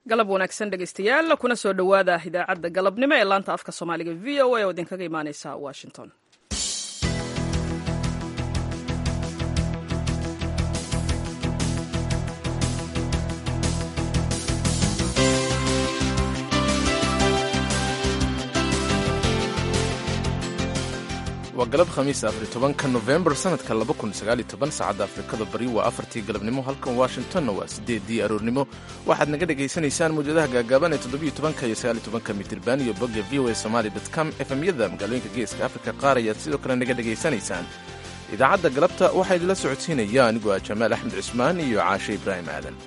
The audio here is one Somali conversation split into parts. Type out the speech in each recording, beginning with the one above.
galab wanaagsan dhegaystayaal kuna soo dhowaada idaacadda galabnimo ee laanta afka soomaaliga v o a oo idinkaga imaaneysa washington. waa galab khamiis 10 November sanadka 2019 saacadda Afrikada Bari waa 4tii galabnimo halkan Washingtonna waa 8dii aroornimo waxaad naga dhageysanaysaan muujadaha gaagaaban ee 17 iyo 19 mitirban iyo bogga voasomali.com FM-yada magaalooyinka geeska Afrika qaar ayaad sidoo kale naga dhageysanaysaan. idaacadda galabta waxaa idila socodsiinaya anigoo ah Jamaal Axmed Cusmaan iyo Caashe Ibraahim Aadan.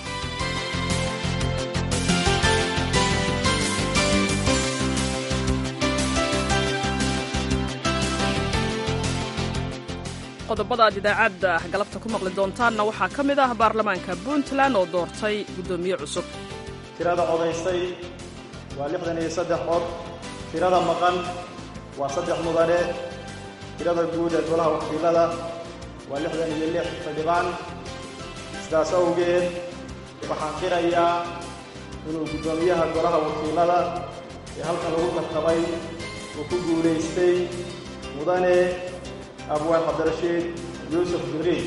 qodobada aad idaacadda galabta ku maqli doontaanna waxaa ka mid ah baarlamaanka Puntland oo doortay gudoomiye cusub. tirada codaysay waa 63 cod, tirada maqan waa 3 mudane, tirada guud ee golaha wakiilada waa 66 xildhibaan. sidaas awgeed waxaan qirayaa inuu gudoomiyaha golaha wakiilada ee halkan lagu tartamay uu ku guulaystay mudane abwaan cabdirashiid yuusuf jibriil.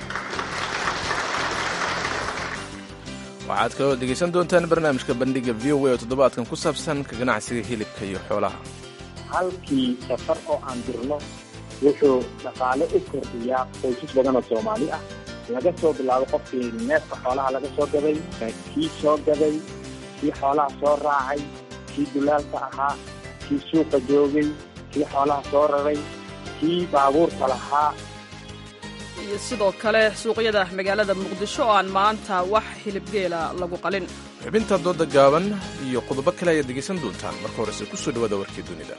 waxaad kaloo dhegaysan doontaan barnaamijka bandhiga v o a oo toddobaadkan ku saabsan ka ganacsiga hilibka iyo xoolaha. halkii safar oo aan dirno wuxuu dhaqaale u kordhiyaa qoysas badan oo Soomaali ah, laga soo bilaabo qofkii neefka xoolaha laga soo gaday, kii soo gaday, kii xoolaha soo raacay, kii dulaalka ahaa, kii suuqa joogay, kii xoolaha soo raray, baabuurta lahaa. iyo sidoo kale suuqyada magaalada Muqdisho oo aan maanta wax hilib geela lagu qalin. xubinta dooda gaaban iyo qodobo kale ayaad dhegaysan doontaan. marka horese ku soo dhawaada warkii dunida.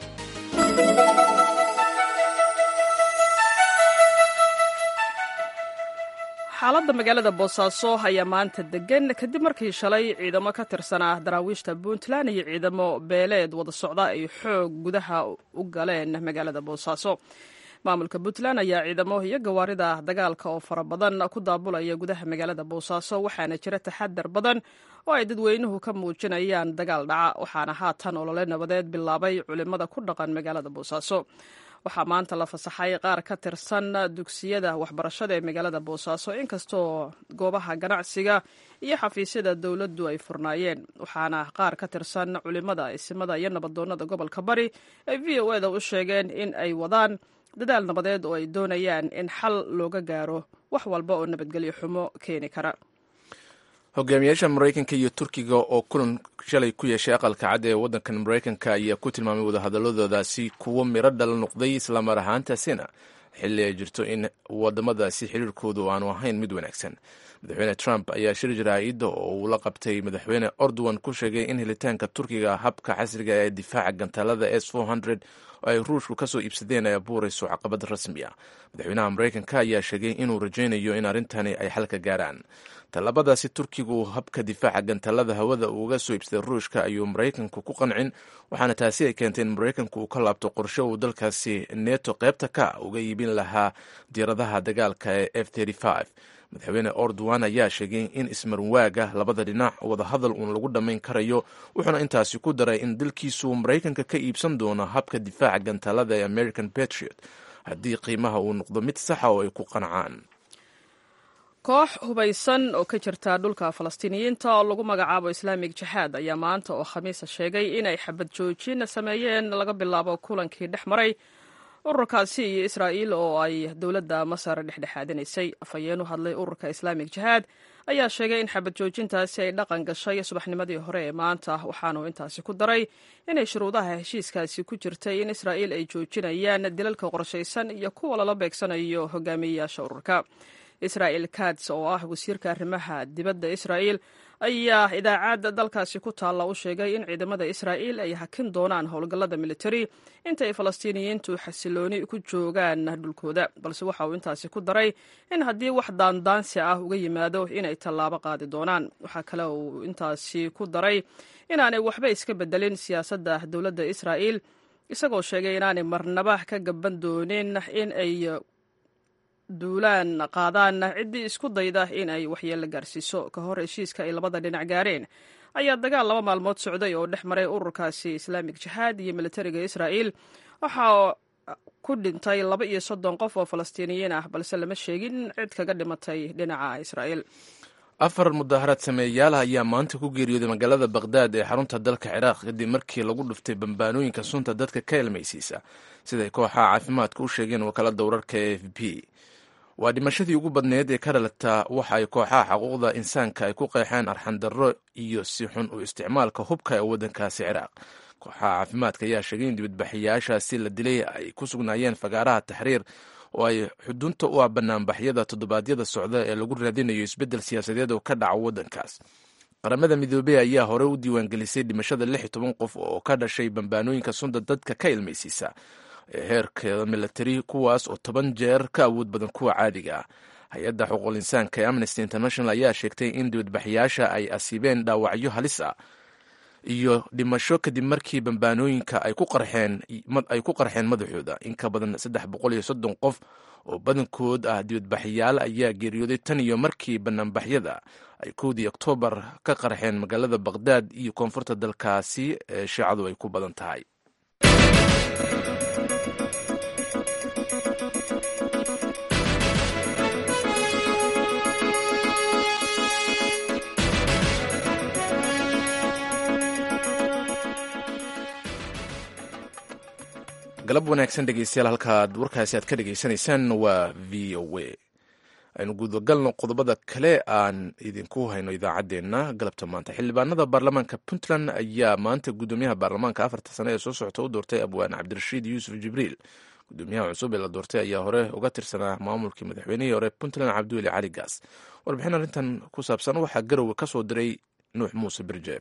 xaaladda magaalada Boosaaso ayaa maanta degan kadib markii shalay ciidamo ka tirsanaa daraawiishta Puntland iyo ciidamo beeleed wada socda ay xoog gudaha u galeen magaalada Boosaaso. maamulka Puntland ayaa ciidamo iyo gawaarida dagaalka oo fara badan ku daabulaya gudaha magaalada Boosaaso, waxaana jira taxadar badan oo ay dadweynuhu ka muujinayaan dagaal dhaca, waxaana haatan olole nabadeed bilaabay culimada ku dhaqan magaalada Boosaaso. waxaa maanta la fasaxay qaar ka tirsan dugsiyada waxbarashada ee magaalada Boosaaso, inkastoo goobaha ganacsiga iyo xafiisyada dowladdu ay furnaayeen. waxaana qaar ka tirsan culimada, isimada iyo nabadoonnada gobolka Bari ay VOA-da u sheegeen in ay wadaan dadaal nabadeed oo ay doonayaan in xal looga gaaro wax walba oo nabadgelyo xumo keeni kara. hogaamiyaasha Maraykanka iyo Turkiga oo kulan shalay ku yeeshay aqalka cad ee waddankan Maraykanka ayaa ku tilmaamay wadahadaladoodaasi kuwo miro dhal noqday islamar ahaantaasina xilli ay jirto in wadamadaasi xiriirkoodu aanu ahayn mid wanaagsan. madaxweyne Trump ayaa shir jaraa'ida oo uu la qabtay madaxweyne Erdogan ku sheegay in helitaanka Turkiga habka casriga ee difaaca gantaalada S-400 oo ay Ruushku ka soo iibsadeen ay abuurayso caqabad rasmi ah. madaxweynaha Maraykanka ayaa sheegay inuu rajaynayo in arrintani ay xal ka gaaraan. talabadaasi Turkigu habka difaaca gantaalada hawada uga soo iibsaday Ruushka ayuu Maraykanku ku qancin, waxaana taasi ay keentay in Maraykanku uu ka laabto qorshe uu dalkaasi NATO qaybta ka uga iibin lahaa diiradaha dagaalka ee F-35. madaxweyne Erdogan ayaa sheegay in ismarwaaga labada dhinac wadahadal uun lagu dhammayn karayo, wuxuuna intaasi ku daray in dalkiisu Maraykanka ka iibsan doono habka difaaca gantaalada ee American Patriot haddii qiimaha uu noqdo mid saxa oo ay ku qancaan. koox hubaysan oo ka jirta dhulka Falastiiniyiinta oo lagu magacaabo Islamic Jihad ayaa maanta oo Khamiisa sheegay inay xabad joojin sameeyeen laga bilaabo kulankii dhex maray ururkaasi iyo Israa'iil oo ay dowladda Masar dhexdhexaadinaysay. afhayeen u hadlay ururka Islamic Jihad ayaa sheegay in xabad joojintaasi ay dhaqan gashay subaxnimadii hore ee maanta, waxaanu intaasi ku daray inay shuruudaha heshiiskaasi ku jirtay in Israa'iil ay joojinayaan dilalka qorshaysan iyo kuwa lala beegsanayo hogaamiyeyaasha ururka. Israel Katz oo ah wasiirka arrimaha dibadda Israa'iil ayaa idaacadda dalkaasi ku taalla u sheegay in ciidamada Israa'iil ay hakin doonaan howlgallada militari inta ay Falastiiniyiintu xasilooni ku joogaan dhulkooda, balse waxa uu intaasi ku daray in haddii wax daandaansi ah uga yimaado inay tallaabo qaadi doonaan. waxaa kale uu intaasi ku daray inaanay waxba iska bedelin siyaasadda dowladda Israa'iil, isagoo sheegay inaanay marnaba ka gaban doonin in ay duulaan qaadaan ciddii isku dayda in ay waxyeello gaarsiiso ka hor heshiiska ay labada dhinac gaareen ayaa dagaal 2 maalmood socday oo dhex maray ururkaasi islaamik jihaad iyo militariga israa'iil waxaa ku dhintay 32 qof oo falastiiniyiin ah balse lama sheegin cid kaga dhimatay dhinaca israa'iil 4 mudaaharaad sameeyayaal ayaa maanta ku geeriyooday magaalada Baghdad ee xarunta dalka Ciraaq kadib markii lagu dhuftay bambaanooyinka sunta dadka ka ilmaysiisa sida kooxaha caafimaadka u sheegeen wakaalada wararka AFP. waa dhimashadii ugu badneed ee ka dhalata waxa ay kooxaha xuquuqda insaanka ay ku qeexeen arxandarro iyo si xun u isticmaalka hubka ee waddankaasi Ciraaq. kooxaha caafimaadka ayaa sheegay in dibadbaxayaashaasi la dilay ay ku sugnaayeen fagaaraha Taxriir oo ay xudunta u ah banaanbaxyada toddobaadyada socda ee lagu raadinayo isbeddel siyaasadeed oo ka dhaca waddankaas. qaramada midoobey ayaa hore u diiwaangelisay dhimashada 16 qof oo ka dhashay bambaanooyinka sunta dadka ka ilmaysiisa ee heerkeeda militari kuwaas oo 10 jeer ka awood badan kuwa caadiga ah. hay-adda xuquuqul insaanka ee Amnesty International ayaa sheegtay in dibadbaxayaasha ay asiibeen dhaawacyo halis ah iyo dhimasho kadib markii bambaanooyinka ay ku qarxeen madaxooda. in ka badan 330 qof oo badankood ah dibadbaxayaal ayaa geeriyooday tan iyo markii banaanbaxyada ay 1 Oktoobar ka qarxeen magaalada Baghdad iyo koonfurta dalkaasi ee shiicadu ay ku badan tahay. galab wanaagsan dhegeystayaal, halkaad warkaasi aad ka dhegeysanaysaan waa v o a. aynu gudagalno qodobada kale aan idinku hayno idaacaddeenna galabta maanta. xildhibaanada baarlamaanka puntland ayaa maanta gudoomiyaha baarlamaanka 4 sane ee soo socota u doortay abwaan cabdirashiid yuusuf jibriil. gudoomiyaha cusub ee la doortay ayaa hore uga tirsanaa maamulkii madaxweynihii hore puntland cabdiweli cali gaas. warbixin arrintan ku saabsan waxaa garowe ka soo diray nuux muuse birjeeb.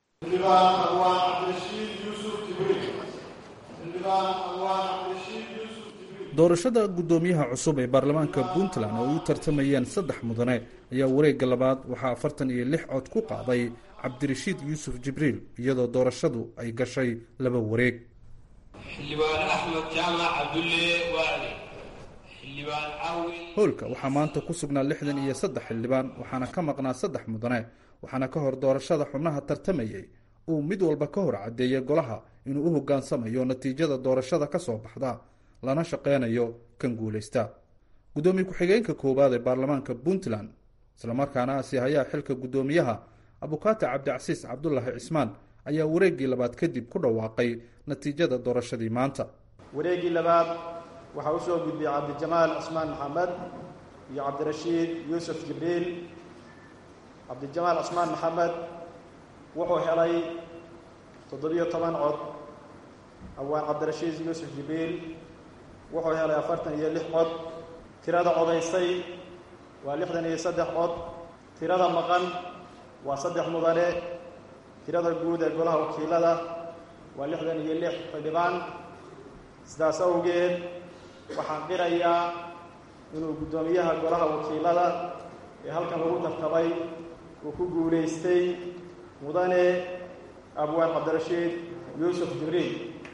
doorashada gudoomiyaha cusub ee baarlamaanka puntland oo ay u tartamayeen 3 mudane ayaa wareegga labaad waxaa 46 cod ku qaaday cabdirashiid yuusuf jibriil iyadoo doorashadu ay gashay 2 wareeg. xildhibaan axmed jaamac cabdulle waali, xildhibaan cawil. howlka waxaa maanta ku sugnaa 63 xildhibaan waxaana ka maqnaa 3 mudane waxaana ka hor doorashada xubnaha tartamayay uu mid walba ka hor caddeeyay golaha inuu u hoggaansamayo natiijada doorashada ka soo baxda lana shaqeynayo kan guulaysta. gudoomiye ku-xigeenka koowaad ee baarlamaanka puntland islamarkaana asiihayaa xilka gudoomiyaha abukaate cabdicasiis cabdulaahi cismaan ayaa wareeggii labaad kadib ku dhawaaqay natiijada doorashadii maanta. wareeggii labaad waxaa u soo gudbiyey cabdijamaal cismaan maxamed iyo cabdirashiid yuusuf jibriil. cabdijamaal cismaan maxamed wuxuu helay 17 cod. abwaan cabdirashiid yuusuf jibriil wuxuu helay 46 cod. tirada codaysay waa 63 cod. tirada maqan waa 3 mudane. tirada guud ee golaha wakiilada waa 66 xildhibaan. sidaas awgeed waxaan qirayaa inuu guddoomiyaha golaha wakiilada ee halkan lagu tartamay uu ku guulaystay mudane abwaan cabdirashiid yuusuf jibriil.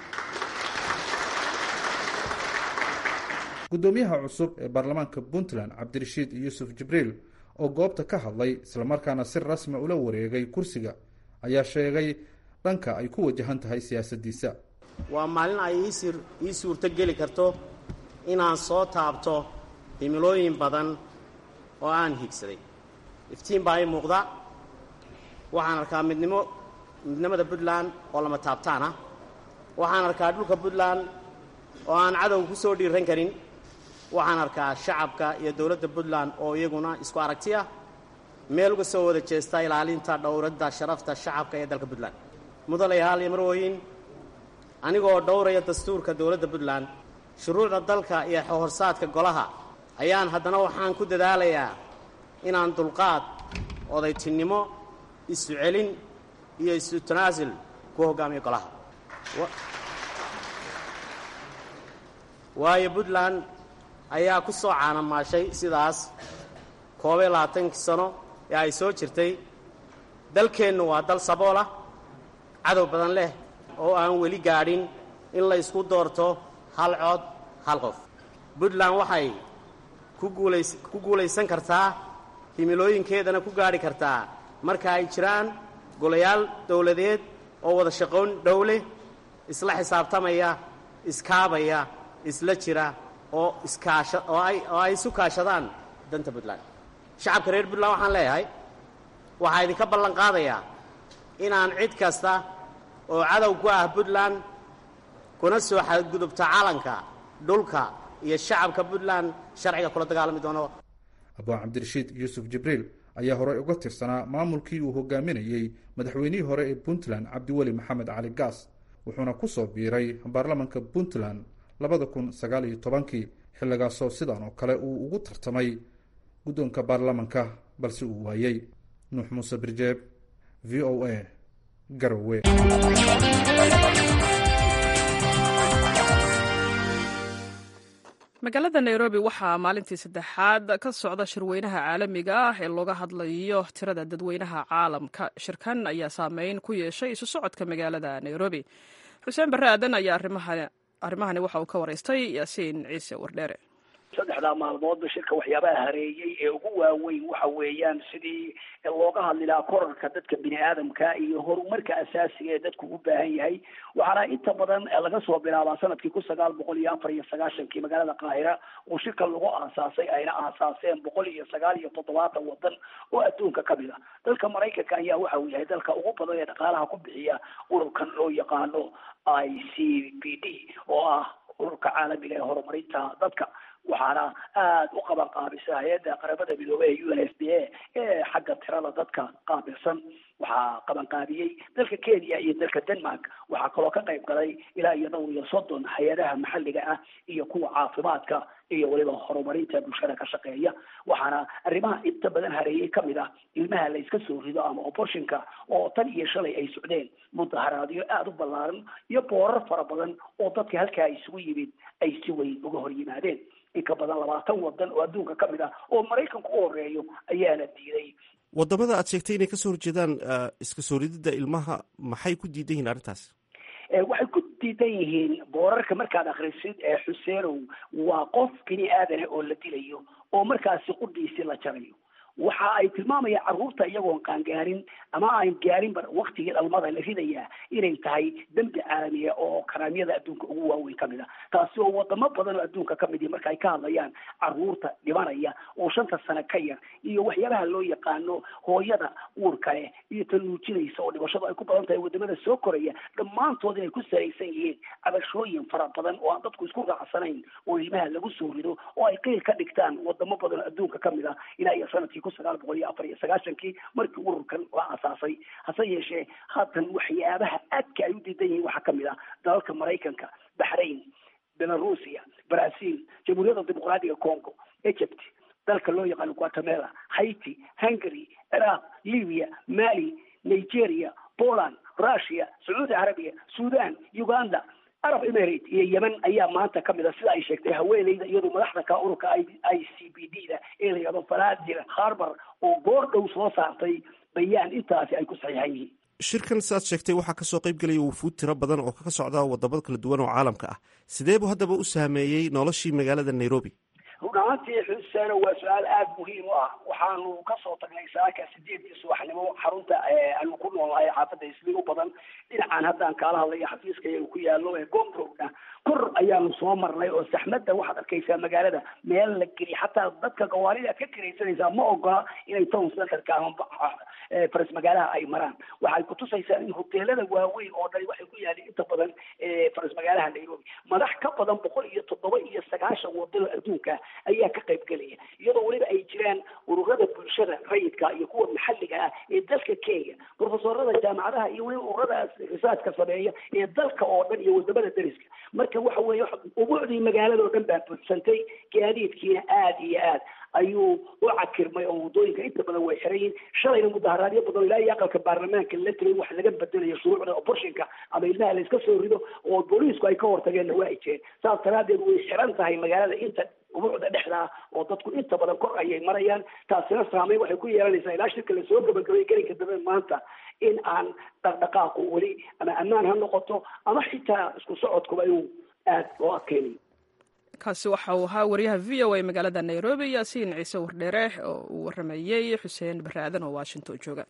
gudoomiyaha cusub ee baarlamaanka puntland cabdirashiid yuusuf jibriil oo goobta ka hadlay islamarkaana si rasmi ula wareegay kursiga ayaa sheegay dhanka ay ku wajahan tahay siyaasaddiisa. waa maalin ay ii suurto geli karto inaan soo taabto himilooyin badan oo aan higsaday. iftiin baa ii muuqda. waxaan arkaa midnimada puntland oo lama taabtaan ah. waxaan arkaa dhulka puntland oo aan cadow ku soo dhiiran karin. waxaan arkaa shacabka iyo dowladda puntland oo iyaguna isku aragti ah, meel uga soo wada jeesta ilaalinta dhowradda sharafta shacabka ee dalka puntland. mudanayaal iyo marwooyin, anigoo dhowraya dastuurka dowladda puntland, shuruucda dalka iyo horsaadka golaha, ayaan haddana waxaan ku dadaalayaa inaan dulqaad, odaytinimo, isu celin iyo isu tanaasul ku hoggaamiyo golaha. waayo puntland ayaa ku soo caanamaashay sidaas 22 sano ee ay soo jirtay. dalkeennu waa dal saboolah, cadow badan leh, oo aan weli gaadhin in la isku doorto hal cod hal qof. puntland waxay ku guulaysan kartaa himilooyinkeedana ku gaadhi kartaa marka ay jiraan golayaal dawladeed oo wada shaqoon dhow leh isla xisaabtamaya iskaabaya isla jira oo ay isu kaashadaan danta puntland shacabka reer puntland waxaan leeyahay waxaa idinka ballan qaadayaa inaan cid kasta oo cadow ku ah puntland kuna soo xadgudubta calanka dhulka iyo shacabka puntland sharciga kula dagaalami doono abuu cabdirashiid yuusuf jibriil ayaa horey uga tirsanaa maamulkii uu hogaaminayey madaxweynihii hore ee puntland cabdiweli maxamed cali gaas wuxuuna ku soo biiray baarlamanka puntland 2019 xilligaasoo sidan oo kale uu ugu tartamay guddoonka baarlamanka balse uu waayey. nuux muuse birjeeb, v o a, garowe. magaalada nairobi waxaa maalintii saddexaad ka socda shirweynaha caalamiga ah ee looga hadlayo tirada dadweynaha caalamka. shirkan ayaa saameyn ku yeeshay isu socodka magaalada nairobi. xuseen barre aadan ayaa arrimahani waxa uu ka waraystay yaasiin ciise wardheere. saddexdaa maalmoodba shirka waxyaabaha hareeyey ee ugu waaweyn waxa weeyaan sidii looga hadli lahaa korarka dadka bini aadamka iyo horumarka asaasiga ee dadku u baahan yahay. waxaana inta badan laga soo bilaabaa sanadkii 1994 magaalada qaahira oo shirka lagu aasaasay ayna aasaaseen 197 wadan oo adduunka ka mid ah. dalka maraykanka ayaa waxa uu yahay dalka ugu badan ee dhaqaalaha ku bixiya ururkan loo yaqaano ICPD oo ah ururka caalamiga ee horumarinta dadka. waxaana aada u qaban qaabisa hay-adda qaramada midoobey ee UNFPA ee xagga tirada dadka qaabilsan. waxaa qaban qaabiyey dalka Kenya iyo dalka Denmark. waxaa kaloo ka qayb galay ilaa iyo 30 hay-adaha maxalliga ah iyo kuwa caafimaadka iyo waliba horumarinta bulshada ka shaqeeya. waxaana arrimaha inta badan hareeyay ka mid ah ilmaha la iska soo rido ama abortionka oo tan iyo shalay ay socdeen mudaharaadyo aada u ballaaran iyo boorar fara badan oo dadka halkaa isugu yimid ay si weyn uga hor yimaadeen. in ka badan 20 wadan oo adduunka ka mid ah oo maraykanku u horeeyo ayaana diiday. wadamada aad sheegtay inay kasoo horjeedaan iska soo ridida ilmaha maxay ku diidan yihiin arrintaas? waxay ku diidan yihiin boorarka markaad akhrisid xuseenow waa qof bini aadana oo la dilayo oo markaasi qudhiisi la jarayo. waxa ay tilmaamayaan carruurta iyagoon qaangaarin ama aan gaarinba waktigii dhalmada la ridayaa inay tahay dembi caalamiya oo karaamiyada adduunka ugu waaweyn ka mid ah. taasi oo wadamo badan oo adduunka ka mid marka ay ka hadlayaan carruurta dhimanaya oo 5 sano ka yar iyo waxyaabaha loo yaqaano hooyada uurka leh iyo tan nuujinaysa oo dhibashadu ay ku badan tahay wadamada soo koraya dhammaantood inay ku saraysan yihiin cabashooyin fara badan oo aan dadku isku raacsanayn oo ilmaha lagu soo rido oo ay qeyl ka dhigtaan wadamo badan oo adduunka ka mid ah ilaa iyo sanadkii 1994 markii ururkan la aasaasay. hase yeeshee haatan waxyaabaha aadka ay u diidan yihiin waxaa ka mid ah dalalka maraykanka, baxrayn, belarusia, brazil, jamhuuriyadda dimuqraadiga congo, egypt, dalka loo yaqaano guatemala, haiti, hungary, ciraaq, libya, mali, nigeria, poland, russia, sacuudi arabiya, sudan, uganda, arab emirate iyo yemen ayaa maanta ka mid ah sida ay sheegtay haweeneyda iyadoo madaxda ka ururka ICPD-da ee la yidhaahdo Faladir Harbar oo goor dhow soo saartay bayaan intaasi ay ku saxiixan yihiin. shirkan sidaad sheegtay waxaa kasoo qayb gelaya wufuud tiro badan oo ka socda wadamo kala duwan oo caalamka ah. sidee buu haddaba u saameeyey noloshii magaalada Nairobi? run ahaantii xuseen waa su-aal aada muhiim u ah. waxaanu kasoo tagnay saaka 8 subaxnimo xarunta aanu ku noolahay xaafadda isli u badan dhinacaan haddaan kaala hadlayo xafiiska iyagu ku yaallo ee gomrowna kor ayaanu soo marnay oo saxmadda waxaad arkaysaa magaalada meel la geliy xataa dadka gawaarida ka kiraysanaysaa ma ogola inay town centerka ama faras magaalaha ay maraan. waxay kutusaysaa in hoteelada waaweyn oo dhan waxay ku yaalin inta badan faras magaalaha Nairobi madax ka badan 197 waddan adduunka ayaa ka qayb galaya iyadoo waliba ay jiraan ururada bulshada rayidka iyo kuwa maxalliga ah ee dalka Kenya, professorada jaamacadaha iyo waliba ururada researchka sameeya ee dalka oo dhan iyo wadamada dariska. marka waxa weeye ubuucdii magaalada oo dhan baa buuxsantay gaadiidkiina aad iyo aad ayuu u cakirmay oo wadooyinka inta badan way xirayin. shalayna mudaharaadyo badan ilaa iyo aqalka baarlamaanka la tiray wax laga bedelayo shuruucda abortionka ama ilmaha la iska soo rido oo booliisku ay ka hortageenna waa ay jireen. saas daraadeed way xiran tahay magaalada inta ubuucda dhexdaa oo dadku inta badan kor ayay marayaan. taasina saameyn waxay ku yeelanaysaa ilaa shirka lasoo gabagabay gelinka dambe maanta in aan dhaqdhaqaaqu weli ama ammaan ha noqoto ama xitaa isku socodkuba inuu aad loo adkeynayo. kaasi waxa uu ahaa wariyaha v o a magaalada nairobi yaasiin ciise wardheere oo uu waramayey xuseen bare aadan oo washington jooga.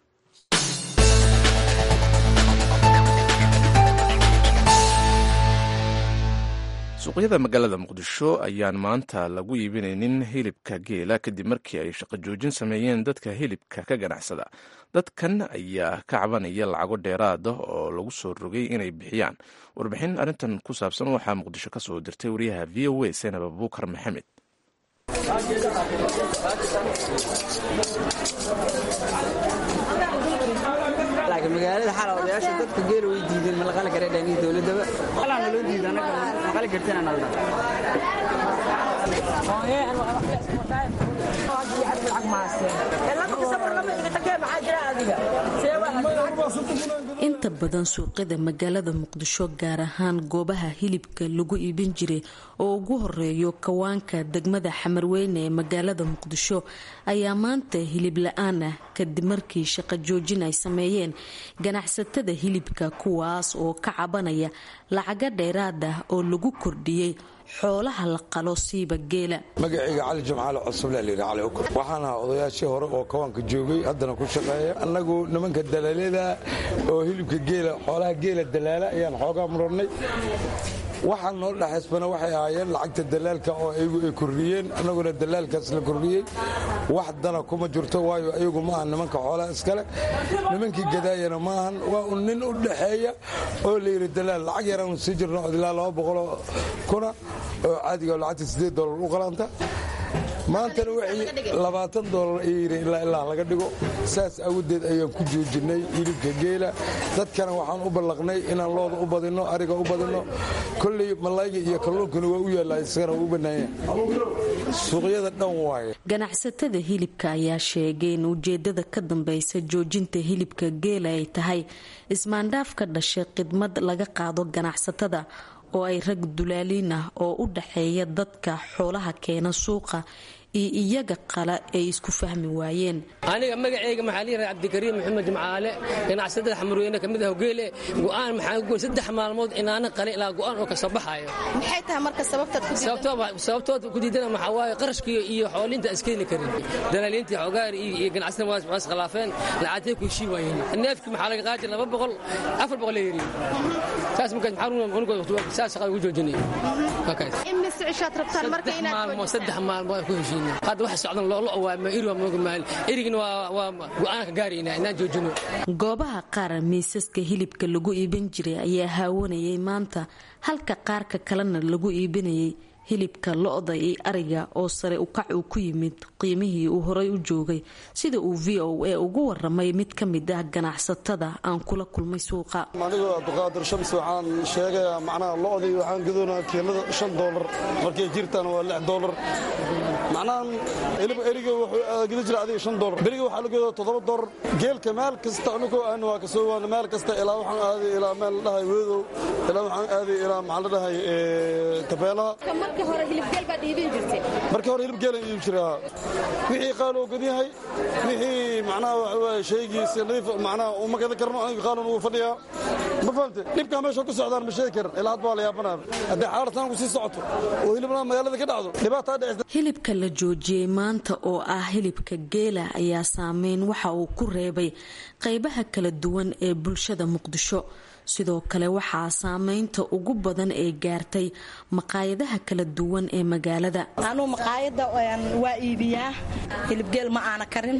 suuqyada magaalada muqdisho ayaan maanta lagu iibinaynin hilibka geela kadib markii ay shaqo joojin sameeyeen dadka hilibka ka ganacsada. dadkan ayaa ka cabanaya lacago dheeraada oo lagu soo rogay inay bixiyaan. warbixin arrintan ku saabsan waxaa muqdisho ka soo dirtay wariyaha v o a seenab abuukar maxamed. magaalada xal odayaasha dadka geela way diideen ma la qali kara dhaangi dawladaba xalana loo diiday anaga ma qali kartana nalda inta badan suuqyada magaalada muqdisho gaar ahaan goobaha hilibka lagu iibin jiray oo ugu horeeyo kawaanka degmada xamarweyne ee magaalada muqdisho ayaa maanta hilib la-aan ah kadib markii shaqo joojin ay sameeyeen ganacsatada hilibka kuwaas oo ka cabanaya lacaga dheeraad ah oo lagu kordhiyey xoolaha la qalo siiba geela. magacayga cali jimcaale cusub la yidhi cali ukur waxaan ahaa odayaashii hore oo kawaanka joogay haddana ku shaqeeya annagu nimanka dalaalada oo hilibka geela xoolaha geela dalaala ayaan xoogaa murannay waxaan noo dhaxaysbana waxay ahaayeen lacagta dalaalka oo ayagu ay kordhiyeen annaguna dalaalkaas la kordhiyey wax dana kuma jirto waayo ayagu maahan nimanka xoolaha iskale nimankii gadaayana maahan waa un nin u dhaxeeya oo la yidhi dalaal lacag yaraan sii jirno ilaa 200 kuna oo caadiga lacagta $8 u qalanta maantana wixii $20 ay yiri ilaa laga dhigo saas awgeed ayaan ku joojinay hilibka geela dadkana waxaan u balaqnay inaan looda u badino ariga u badino kulli malayga iyo kalluunkana waa u yaalaa isagana u banaayeen suuqyada dhan waaye. ganacsatada hilibka ayaa sheegay in ujeedada ka dambaysa joojinta hilibka geela ay tahay ismaandhaaf ka dhashay khidmad laga qaado ganacsatada oo ay rag dulaaliin ah oo u dhaxeeya dadka xoolaha keena suuqa iyo iyaga qala ay isku fahmi waayeen. aniga magacayga maxaa la yiraahdaa Cabdikariim Maxamed Jimcaale ganacsatada xamarweyne kamid ah geele go'aan maxaa ku 3 maalmood inaana qali ilaa go'aan oo ka soo baxayo. maxay tahay marka sababtooda ku diidana maxaa waaye qarashkii iyo xoolinta iskeeni karin dalaaliintii xogaar iyo ganacsatada waas khilaafeen lacagtay ku heshii waayeen neefkii maxaa laga qaadi 200 400 leeyahay taas markaa xarun saas shaqada ugu joojinay imis cishaad rabtaan marka inaad 3 maalmood ku heshii hadda wax socdan loo waa ma iri waa maal irigina waa go'aan ka gaarayna inaan joojino. goobaha qaar miisaska hilibka lagu iibin jiray ayaa haawanayay maanta halka qaarka kalena lagu iibinayay hilibka lo'da iyo ariga oo sare u kac uu ku yimid qiimihii uu horay u joogay sida uu VOA ugu waramay mid ka mid ah ganacsatada aan kula kulmay suuqa. aniga Abdulqaadir Shams waxaan sheegayaa macnaha lo'dii waxaan gadoonaa kiilada $5 markay jirtaan waa $6 macnaha hilibka eriga wuxuu gidi jiray adiga $5 bariga waxaa la gadaa $7 geelka meel kasta anagoo aan waa ka soo waan meel kasta ilaa waxaan aaday ilaa meel dhahay weedow ilaa waxaan aaday ilaa maxaa la dhahay tabeelaha markii hore hilib geel baa dhiibin jirtay iib jiraa wixii qaaloo gadiyahay wixii macnaha waa sheegiisa nadiif macnaha uma gadan karno aniga qaalon uu fadhiyaa ma fahamtay dhibka meesha ku socdaan ma sheegi karin ilaa had baa la yaabanaa haddii xaalatan ku sii socoto oo hilibna magaalada ka dhacdo dhibaataa dhacda. hilibka la joojiyey maanta oo ah hilibka geela ayaa saameyn waxa uu ku reebay qaybaha kala duwan ee bulshada muqdisho sidoo kale waxaa saameynta ugu badan ee gaartay maqaayadaha kala duwan ee magaalada. anuu maqaayada waa iibiyaa hilib geel ma aana karin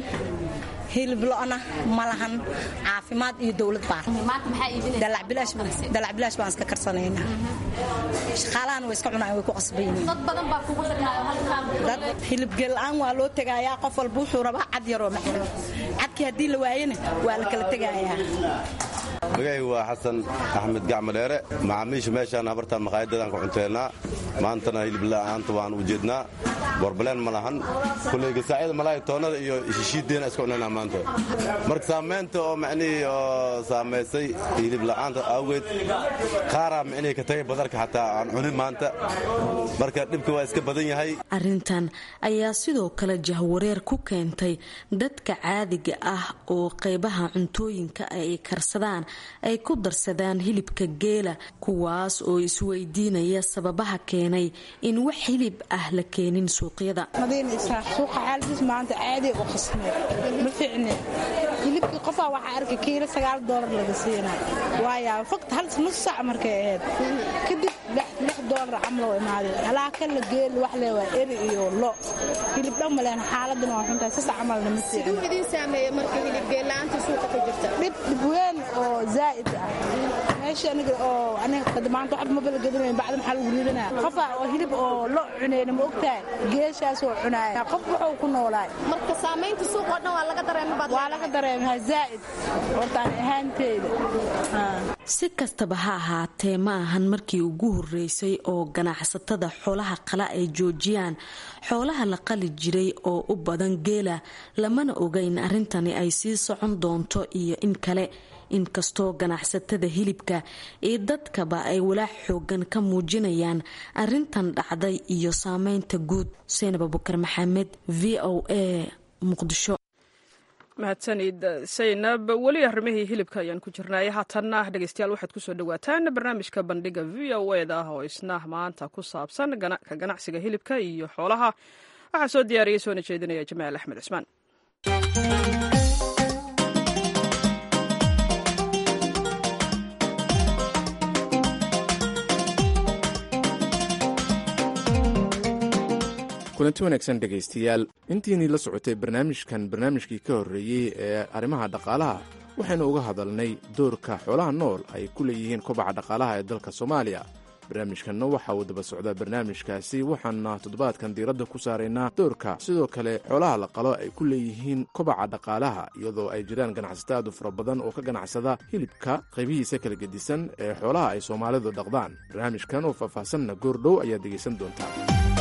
hilib lo'na ma lahan caafimaad iyo dawlad baa maanta maxaa iibinaysaa dalac bilaash baan iska karsanaynaa shaqaalahan way iska cunaan way ku qasbayeen dad badan baa kugu xirnaayo halkaan dad hilib geel aan waa loo tagayaa qof walba wuxuu rabaa cad yar oo macaan cadkii haddii la waayana waa la kala tagayaa. magacaygu waa xasan axmed gacmadheere macaamiisha meeshaan habartaan maqaayadadaan ku cunteennaa maantana hilib la'aanta waan u jeednaa borbaleen ma lahan kulley gasaacida malaay toonnada iyo shishiiddeena iska cunaynaa maanta marka saamaynta oo macnihii oo saamaysay hilib la'aanta awgeed qaaraa macnihii ka tagay badarka xataa aan cunin maanta marka dhibka waa iska badan yahay. arrintan ayaa sidoo kale jahwareer ku keentay dadka caadiga ah oo qaybaha cuntooyinka ay karsadaan ay ku darsadaan hilibka geela kuwaas oo isweydiinaya sababaha keenay in wax hilib ah la keenin suuqyada. suuqa xaaladiis maanta caadi u qasmay ma fiicne hilibkii qofaa waxaa arkay kiilo $9 laga siinaa waayaa faqt hal nus saac markay ahayd kadib $6 camal oo imaaday alaaka la geel wax leeyahay eri iyo lo hilib dhan ma leen xaaladuna waa xuntahay si camalna ma fiicne sidoo idin saameeyay marka hilib geelaanta suuqa ka jirta dib weyn oo zaid ah meesha aniga maanta wax ma balgadinayn bacda maxaa lagu ridanaa qofa oo hilib oo lo cunayna ma ogtahay geeshaas oo cunaaya qof wuxuu ku noolaay marka saameynta suuqa dhan waa laga dareemaa zaid hortaan ahaanteeda. Si kastaba ha ahaatee ma ahan markii ugu horeysay oo ganacsatada xoolaha qala ay joojiyaan xoolaha la qali jiray oo u badan geela, lamana ogeyn arrintani ay sii socon doonto iyo in kale. Inkastoo ganacsatada hilibka iyo dadkaba ay walaac xoogan ka muujinayaan arrintan dhacday iyo saameynta guud. Seynab Abubakar Maxamed, VOA, Muqdisho. mahadsanid Seynab. weli arrimihii hilibka ayaan ku jirnay. haatanna dhegeystayaal waxaad kusoo dhawaataan barnaamijka bandhiga VOA-da ah oo isna maanta ku saabsan ka ganacsiga hilibka iyo xoolaha. waxaa soo diyaariyey soona jeedinaya Jamaal Axmed Cusmaan. kulanti wanaagsan dhegaystayaal, intiinii la socotay barnaamijkii ka horreeyey ee arrimaha dhaqaalaha waxaynu uga hadalnay doorka xoolaha nool ay ku leeyihiin kobaca dhaqaalaha ee dalka Soomaaliya. barnaamijkanna waxa uu daba socdaa barnaamijkaasi, waxaana toddobaadkan diiradda ku saaraynaa doorka sidoo kale xoolaha la qalo ay ku leeyihiin kobaca dhaqaalaha, iyadoo ay jiraan ganacsato aad u fara badan oo ka ganacsada hilibka qaybihiisa kala gedisan ee xoolaha ay Soomaalidu dhaqdaan. barnaamijkan oo faahfaahsanna goordhow ayaad dhegaysan doontaa.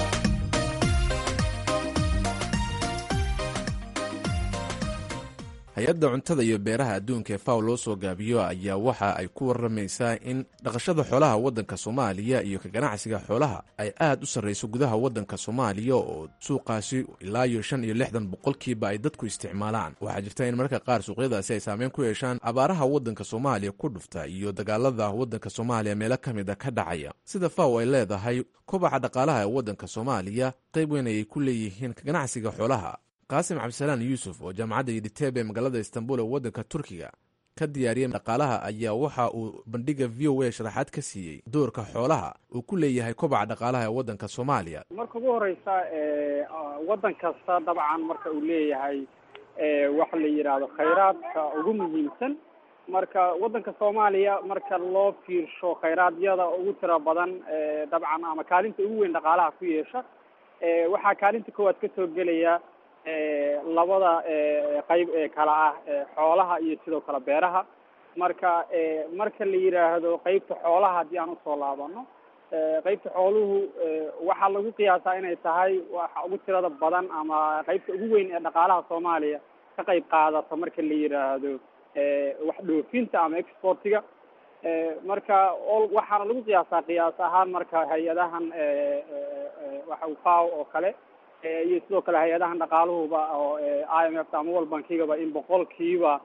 hay-adda cuntada iyo beeraha adduunka ee FAO loo soo gaabiyo ayaa waxa ay ku warramaysaa in dhaqashada xoolaha waddanka Soomaaliya iyo ka ganacsiga xoolaha ay aad u sarrayso gudaha waddanka Soomaaliya oo suuqaasi ilaa iyo 65% ay dadku isticmaalaan. waxaa jirta in marka qaar suuqyadaasi ay saameyn ku yeeshaan abaaraha waddanka Soomaaliya ku dhufta iyo dagaalada waddanka Soomaaliya meelo ka mid a ka dhacaya. sida FAO ay leedahay, kobaca dhaqaalaha ee waddanka Soomaaliya qayb weyn ayay ku leeyihiin ka ganacsiga xoolaha. qaasim cabdisalaan yuusuf oo jaamacadda yiditeebe magaalada istanbul ee waddanka turkiga ka diyaariyey dhaqaalaha ayaa waxa uu bandhiga VOA sharaxaad ka siiyey doorka xoolaha uu ku leeyahay kobaca dhaqaalaha ee waddanka Soomaaliya. marka ugu horeysa waddan kasta dabcan marka uu leeyahay waxa la yiraahdo khayraadka ugu muhiimsan. marka waddanka Soomaaliya marka loo fiirsho khayraadiyada ugu tira badan dabcan ama kaalinta ugu weyn dhaqaalaha ku yeesha, waxaa kaalinta koowaad ka soo gelaya labada qayb ee kala ah xoolaha iyo sidoo kale beeraha. marka la yiraahdo qaybta xoolaha haddii aan usoo laabano, qaybta xooluhu waxaa lagu qiyaasaa inay tahay waxa ugu tirada badan ama qaybta ugu weyn ee dhaqaalaha Soomaaliya ka qayb qaadata marka la yiraahdo wax dhoofinta ama exportiga. marka waxaana lagu qiyaasaa qiyaas ahaan marka hay-adahan waxa FAO oo kale iyo sidoo kale hay-adahan dhaqaaluhuba oo IMF ama World Bankigaba in boqolkiiba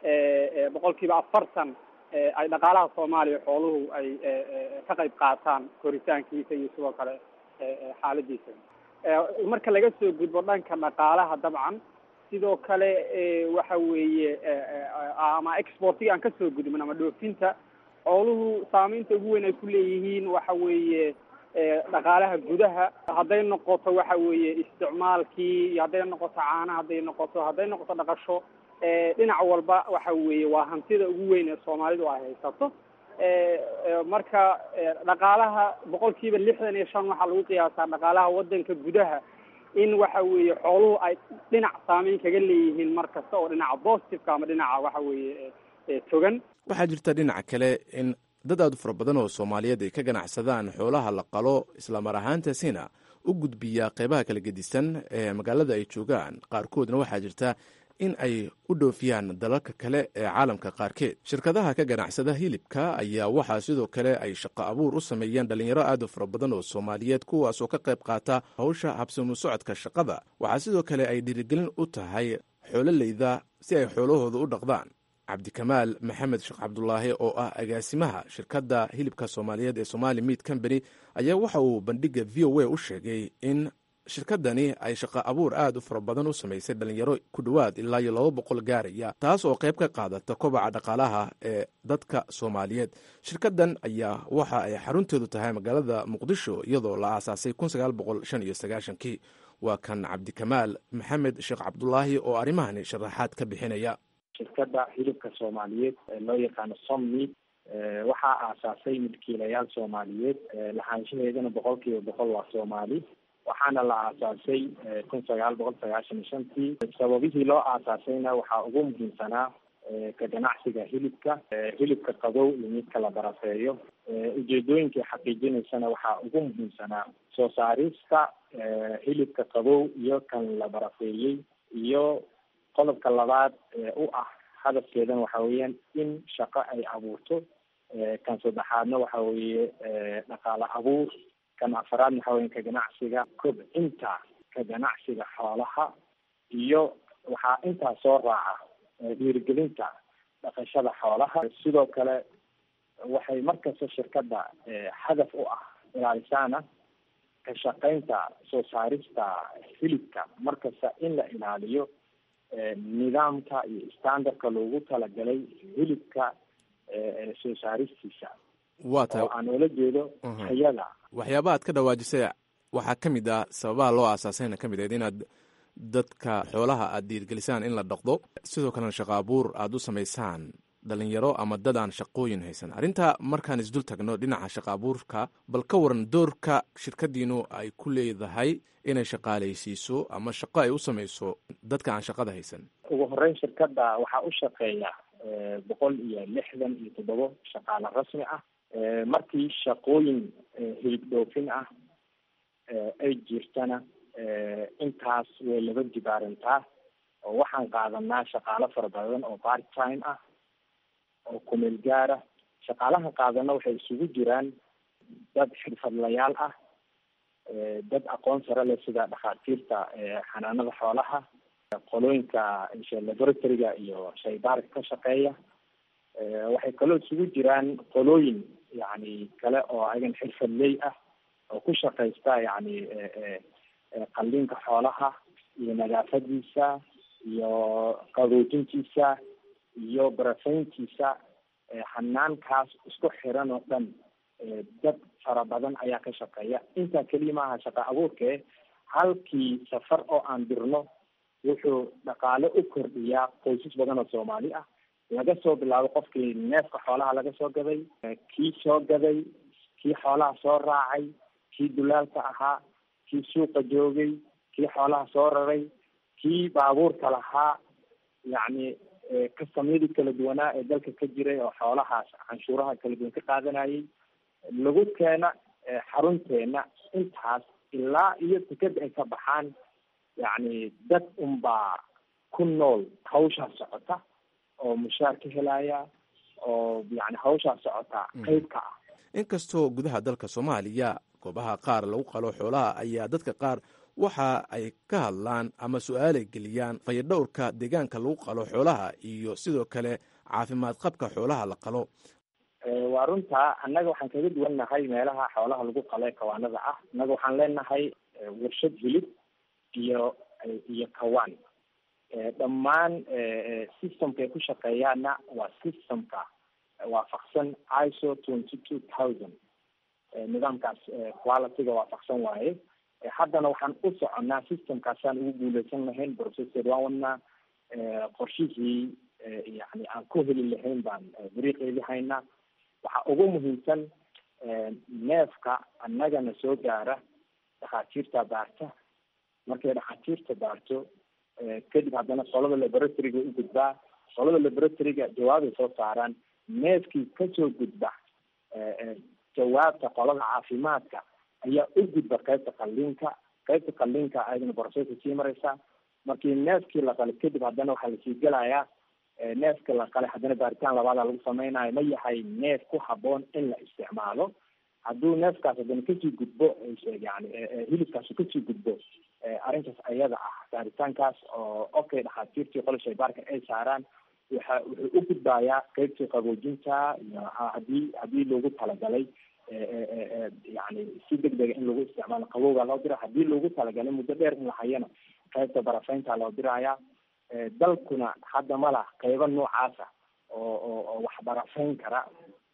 40 ay dhaqaalaha Soomaaliya xooluhu ay ka qayb qaataan koritaankiisa iyo sidoo kale xaaladiisa. marka laga soo gudbo dhanka dhaqaalaha dabcan sidoo kale waxa weeye ama exportiga aan ka soo gudbin ama dhoofinta, xooluhu saameynta ugu weyn ay ku leeyihiin waxa weeye dhaqaalaha gudaha, hadday noqoto waxa weeye isticmaalkii, hadday noqoto caanaha, hadday noqoto dhaqasho, dhinac walba waxa weeye waa hantida ugu weyn ee Soomaalidu ay haysato. marka dhaqaalaha 65% waxaa lagu qiyaasaa dhaqaalaha waddanka gudaha in waxa weeye xooluhu ay dhinac saameyn kaga leeyihiin mar kasta oo dhinaca positive ama dhinaca waxa weeye togan. waxaa jirta dhinaca kale in dad aad u fara badan oo Soomaaliyeed ay ka ganacsadaan xoolaha la qalo, isla mar ahaantaasina u gudbiya qaybaha kala gedisan ee magaalada ay joogaan. qaarkoodna waxaa jirta in ay u dhoofiyaan dalalka kale ee caalamka qaarkeed. shirkadaha ka ganacsada hilibka ayaa waxaa sidoo kale ay shaqo abuur u sameeyaan dhalinyaro aad u fara badan oo Soomaaliyeed, kuwaas oo ka qayb qaata hawsha habsami socodka shaqada. waxaa sidoo kale ay dhiirigelin u tahay xoololeyda si ay xoolahooda u dhaqdaan. cabdikamaal maxamed sheekh cabdulaahi oo ah agaasimaha shirkadda hilibka soomaaliyeed ee Somali Meat Company ayaa waxa uu bandhiga VOA u sheegay in shirkadani ay shaqo abuur aad u fara badan u samaysay dhalinyaro ku dhowaad ilaa iyo 200 gaaraya, taas oo qayb ka qaadata kobaca dhaqaalaha ee dadka Soomaaliyeed. Shirkadan ayaa waxa ay xarunteedu tahay magaalada Muqdisho iyadoo la aasaasay 1995. waa kan cabdikamaal maxamed sheekh cabdulaahi oo arrimahani sharaxaad ka bixinaya. shirkadda hilibka Soomaaliyeed ee loo yaqaan Somni waxaa aasaasay milkiilayaal Soomaaliyeed, lahaanshaheedana 100% waa Soomaali. waxaana la aasaasay 1995. sababihii loo aasaasayna waxaa ugu muhiimsanaa ka ganacsiga hilibka qabow iyo midka la barafeeyo. ujeedooyinkii xaqiijinaysana waxaa ugu muhiimsanaa soo saarista hilibka qabow iyo kan la barafeeyey, iyo qodobka labaad u ah hadafkeedana waxa weeyaan in shaqo ay abuurto. kan saddexaadna waxa weeye dhaqaale abuur. kan afraad waxa weeye ka ganacsiga, kobcinta ka ganacsiga xoolaha, iyo waxaa intaa soo raaca dhiirigelinta dhaqashada xoolaha. sidoo kale waxay markasta shirkadda hadaf u ah ilaalisaana ka shaqaynta soo saarista hilibka, markasta in la ilaaliyo nidaamka iyo standardka loogu talagalay hilibka soo saaristiisa. waa tahay oo aan ula jeedo hayada. waxyaabaha aad ka dhawaajisay waxaa ka mid ah sababaha loo aasaasayna ka mid ahayd inaad dadka xoolaha aad dhiirgelisaan in la dhaqdo, sidoo kalena shaqo abuur aad u samaysaan dhalinyaro ama dad aan shaqooyin haysan. arrinta markaan isdul tagno dhinaca shaqo abuurka, bal ka waran doorka shirkadiinu ay ku leedahay inay shaqaalaysiiso ama shaqo ay u samayso dadka aan shaqada haysan. ugu horeyn shirkadda waxaa u shaqeeya 167 shaqaale rasmi ah. markii shaqooyin hilib dhoofin ah ay jirtana intaas way laba jibaarantaa, oo waxaan qaadanaa shaqaalo fara badan oo part time ah oo kumeel gaara. shaqaalaha qaadana waxay isugu jiraan dad xirfadlayaal ah, dad aqoon sare leh sida dhakhaatiirta xanaanada xoolaha, qolooyinka laboratoryga iyo shaybaarka ka shaqeeya. waxay kaloo isugu jiraan qolooyin yani kale oo ayagan xirfadley ah oo ku shaqaysta yani qalliinka xoolaha iyo nadaafadiisa iyo qaboojintiisa iyo barafayntiisa. xanaankaas isku xiran oo dhan dad fara badan ayaa ka shaqeeya. intaa keliya maaha shaqa abuurke, halkii safar oo aan dirno wuxuu dhaqaale u kordhiyaa qoysas badan oo Soomaali ah. laga soo bilaabo qofkii neefka xoolaha laga soo gaday, kii soo gaday, kii xoolaha soo raacay, kii dulaalka ahaa, kii suuqa joogay, kii xoolaha soo raray, kii baabuurka lahaa, yacni kastamyadii kala duwanaa ee dalka ka jiray oo xoolahaas canshuuraha kala duwan ka qaadanayay lagu keena xarunteena. intaas ilaa iyo tikada ay ka baxaan, yacni dad unbaa ku nool hawshaas socota oo mushaar ka helaya, oo yani hawshaa socota qayb ka ah. inkastoo gudaha dalka Soomaaliya goobaha qaar lagu qalo xoolaha ayaa dadka qaar waxa ay ka hadlaan ama su-aalay geliyaan fayadhowrka deegaanka lagu qalo xoolaha iyo sidoo kale caafimaad qabka xoolaha la qalo. waa runtaa. annaga waxaan kaga duwannahay meelaha xoolaha lagu qalo ee kawaanada ah. annaga waxaan leenahay warshad hilib iyo kawaan. dhammaan systemka ay ku shaqeeyaana waa systemka waafaqsan ISO 22000. nidaamkaas qualityga waafaqsan waaye. haddana waxaan u soconaa systemkaasaan ugu guuleysan lahayn. processor waan wadnaa, qorshihii yani aan ku heli lahayn baan dariiqeedii haynaa. waxaa ugu muhiimsan neefka annagana soo gaara dhakhaatiirta baarta. markay dhakhaatiirta baarto kadib haddana qolada laboratoryga u gudbaa. qolada laboratoryga jawaabay soo saaraan. neefkii kasoo gudba jawaabta qolada caafimaadka ayaa u gudba qaybta qalliinka. qaybta qalliinka ayadana processa sii mareysa. markii neefkii la qalay kadib haddana waxaa lasii gelayaa neefka la qalay haddana baaritaan labaada lagu sameynayo ma yahay neef ku haboon in la isticmaalo. hadduu neefkaas haddana kasii gudbo yani hilibkaas kasii gudbo arrintaas ayada ah baaritaankaas oo okay dhakhaatiirtii qola shaybaarka ay saaraan wuxuu u gudbayaa qeybtii qaboojinta iyo haddii loogu talagalay yani si degdega in lagu isticmaalo qabowga loo dira, haddii loogu talagalay muddo dheer in la hayana qaybta barafaynta loo diraya. dalkuna hadda ma lah qeybo noocaasa oo wax barafayn kara.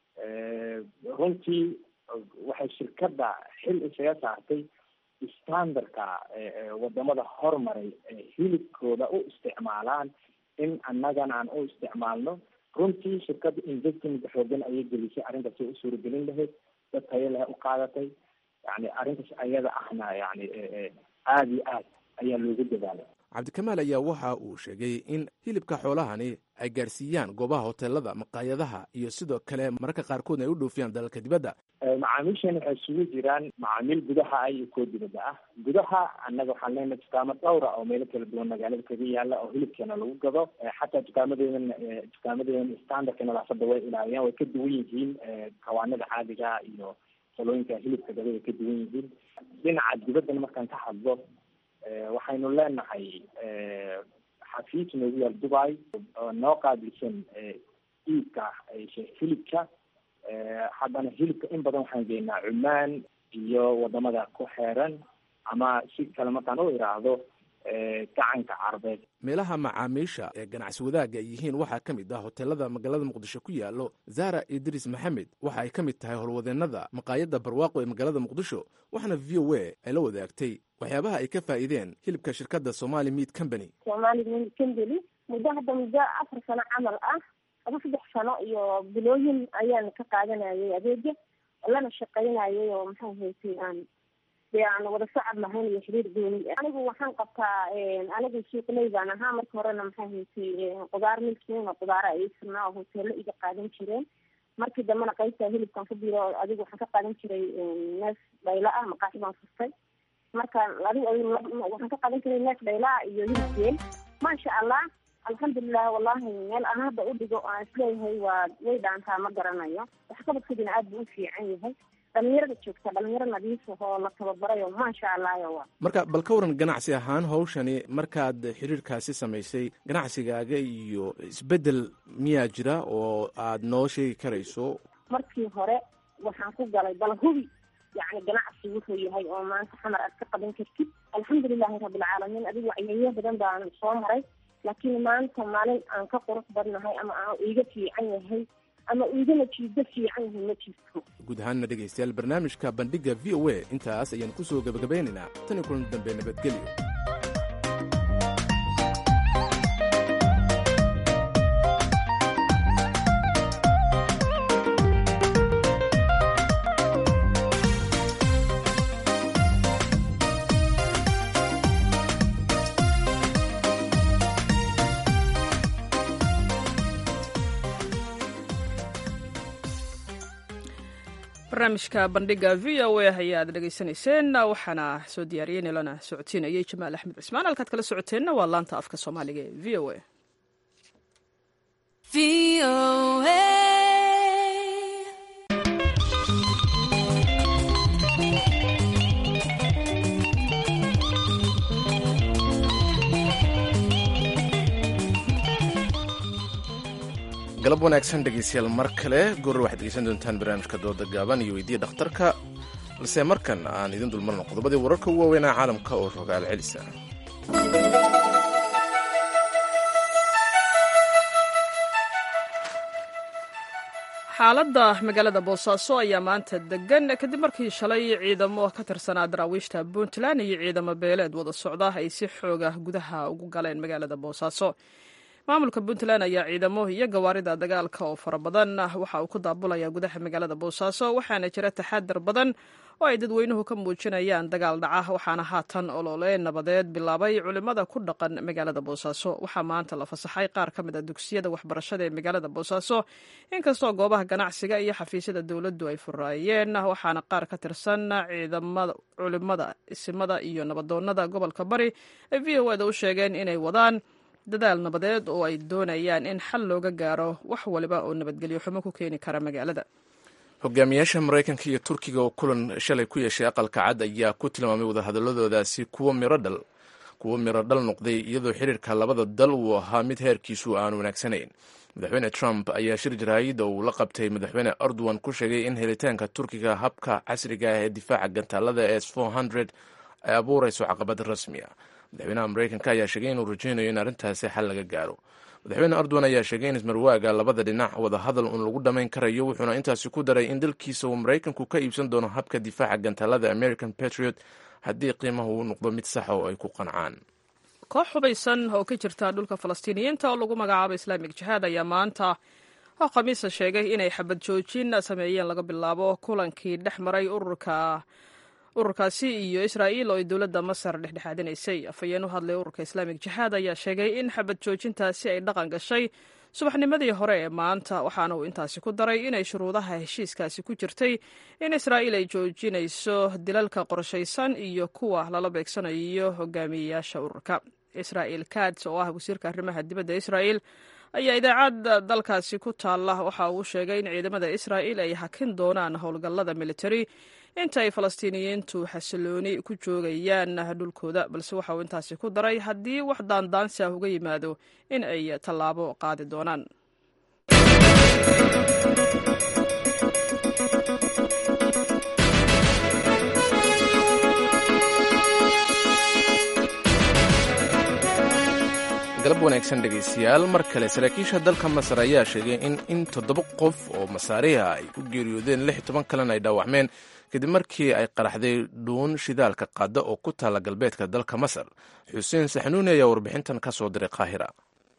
runtii waxay shirkadda xil isaga saartay standardka wadamada hormaray hilibkooda u isticmaalaan in annagana aan u isticmaalno. runtii shirkadda investment xoogan ayay gelisay arrintaas u suuragelin lahayd, dad tayo leh u qaadatay. yani arrintaas ayada ahna yani aada iyo aad ayaa loogu dadaalay. cabdikamaal ayaa waxa uu sheegay in hilibka xoolahani ay gaarsiiyaan goobaha hoteelada, maqaayadaha iyo sidoo kale mararka qaarkoodna ay u dhoofiyaan dalalka dibadda. macaamiishan waxay isugu jiraan macaamiil gudaha ah iyo kuwa dibadda ah. gudaha annaga waxaan leenahay dukaamo dhowra oo meelo kala duwan magaalada kaga yaala oo hilibkeena lagu gado. xataa dukaamadeedan standardka nadaafada way ilaaliyaan, way ka duwan yihiin kawaanada caadiga iyo salooyinka hilibka gada way ka duwan yihiin. dhinaca dibaddana markaan ka hadlo, waxaynu leenahay xafiis noogu yaal Dubai oo noo qaabilsan iibka hilibka. haddana hilibka in badan waxaan geynaa Cumaan iyo wadamada ku xeeran, ama si kale markaan u iraahdo gacanka Carbeed. meelaha macaamiisha ee ganacsi wadaaga ay yihiin waxaa ka mid ah hoteelada magaalada muqdisho ku yaalo. Zara Idris Maxamed waxa ay ka mid tahay howlwadeenada maqaayadda barwaaqo ee magaalada muqdisho, waxaana VOA ay la wadaagtay waxyaabaha ay ka faa'iideen hilibka shirkadda Somali Meat Company. Somali Meat Company muddo 4 sano camal ah, 3 sano iyo bilooyin ayaan ka qaadanayay adeega, lana shaqaynayay oo maxaa haysiin aan wada socod lahayn iyo xiriir gooni. anigu waxaan qabtaa anigu suuqley baan ahaa. marka horena maxaa haysiin qudaar milkiin oo qudaara ay isnaa oo hoteelo iga qaadan jireen. markii dambena qaybta hilibkan ku biro adigu waxaan ka qaadan jiray neef dhayla ah, maqaaxi baan furtay. marka waxaan ka qaadan jiray neef dhayla iyo hilibkeen. maasha allah, alxamdulilah. wallahi meel aan hadda u dhigo aan isleeyahay waa way dhaantaa ma garanayo. wax kabadkadina aad buu u fiican yahay. dhalinyarada joogta dhalinyaro nadiif oo la tababarayo maasha allah. marka bal ka waran ganacsi ahaan hawshani markaad xiriirkaasi samaysay, ganacsigaaga iyo isbedel miyaa jira oo aad noo sheegi karayso? markii hore waxaan ku galay bal hubi yani ganacsi wuxuu yahay oo maanta xamar aad ka qaban kartid. alxamdulilahi rabbilcaalamiin. adigu wacyiyo badan baan soo maray, laakiin maanta maalin aan ka qurux badnahay ama aan iiga fiican yahay ama igana jiido fiican yahay ma jirto. guud ahaanna dhegaystayaal, barnaamijka bandhiga VOA intaas ayaan ku soo gabagabeynaynaa. tan iyo kulan dambe, nabadgelyo. barnaamijka bandhiga v o a ayaad dhegaysanayseen, waxaana soo diyaariyey nilana socodsiinayay jamaal axmed cismaan. halkaad kala socoteenna waa laanta afka soomaaliga ee v o a. galab wanaagsan dhegeystayaal, mar kale goor waxaad dhegeysan doontaan barnaamijka dooda gaaban iyo weydiiya dhakhtarka, balse markan aan idin dulmarno qodobadii wararka ugu waaweynaa caalamka oo rogaal celisa. xaaladda magaalada boosaaso ayaa maanta degan kadib markii shalay ciidamo ka tirsanaa daraawiishta puntland iyo ciidamo beeleed wada socda ay si xooga gudaha ugu galeen magaalada boosaaso. maamulka puntland ayaa ciidamo iyo gawaarida dagaalka oo fara badan waxa uu ku daabulaya gudaha magaalada boosaaso, waxaana jira taxadar badan oo ay dadweynuhu ka muujinayaan dagaal dhaca, waxaana haatan olole nabadeed bilaabay culimada ku dhaqan magaalada boosaaso. waxaa maanta la fasaxay qaar ka mid a dugsiyada waxbarashada ee magaalada boosaaso, inkastoo goobaha ganacsiga iyo xafiisyada dowladdu ay furaayeen, waxaana qaar ka tirsan ciidamada culimada, isimada iyo nabadoonada gobolka bari ay v o da u sheegeen inay wadaan dadaal nabadeed oo ay doonayaan in xal looga gaaro wax waliba oo nabadgelyo xumo ku keeni kara magaalada. hogaamiyaasha maraykanka iyo turkiga oo kulan shalay ku yeeshay aqalka cad ayaa ku tilmaamay wadahadaladoodaasi kuwo miro dhal. kuwo miro dhal noqday iyadoo xiriirka labada dal uu ahaa mid heerkiisu aan wanaagsanayn. madaxweyne Trump ayaa shir jaraa'id uu la qabtay madaxweyne Erdogan ku sheegay in helitaanka Turkiga habka casriga ah ee difaaca gantaalada S-400 ay abuurayso caqabad rasmi ah. madaxweynaha Mareykanka ayaa sheegay inuu rajaynayo in arrintaasi xal laga gaaro. madaxweyne Erdogan ayaa sheegay in ismarwaaga labada dhinac wada hadal uun lagu dhamayn karayo, wuxuuna intaasi ku daray in dalkiisa uu Mareykanku ka iibsan doono habka difaaca gantaalada American Patriot haddii qiimahu uu noqdo mid sax oo ay ku qancaan. koox hubaysan oo ka jirta dhulka falastiiniyiinta oo lagu magacaabo islaamic jihaad ayaa maanta oo khamiisa sheegay inay xabad joojin sameeyeen laga bilaabo kulankii dhex maray ururkaasi iyo Israa'iil oo ay dowladda Masar dhexdhexaadinaysay. afhayeen u hadlay ururka islaamic jihaad ayaa sheegay in xabad joojintaasi ay dhaqan gashay subaxnimadii hore ee maanta, waxaana uu intaasi ku daray inay shuruudaha heshiiskaasi ku jirtay in Israa'iil ay joojinayso dilalka qorshaysan iyo kuwa lala beegsanayo hogaamiyeyaasha ururka. Israa'iil Katz oo ah wasiirka arrimaha dibadda Israa'iil ayaa idaacadda dalkaasi ku taalla waxa uu sheegay in ciidamada Israa'iil ay hakin doonaan howlgallada military inta ay falastiiniyiintu xasilooni ku joogayaan dhulkooda, balse waxa uu intaasi ku daray haddii wax daandaansi ah uga yimaado in ay tallaabo qaadi doonaan. galab wanaagsan dhegaystayaal, mar kale saraakiisha dalka Masar ayaa sheegay in 7 qof oo masaariha ay ku geeriyoodeen 16 kalena ay dhaawacmeen kadib markii ay qaraxday dhuun shidaalka qaada oo ku taala galbeedka dalka Masar. Xuseen Saxnuuni ayaa warbixintan ka soo diray Qaahira.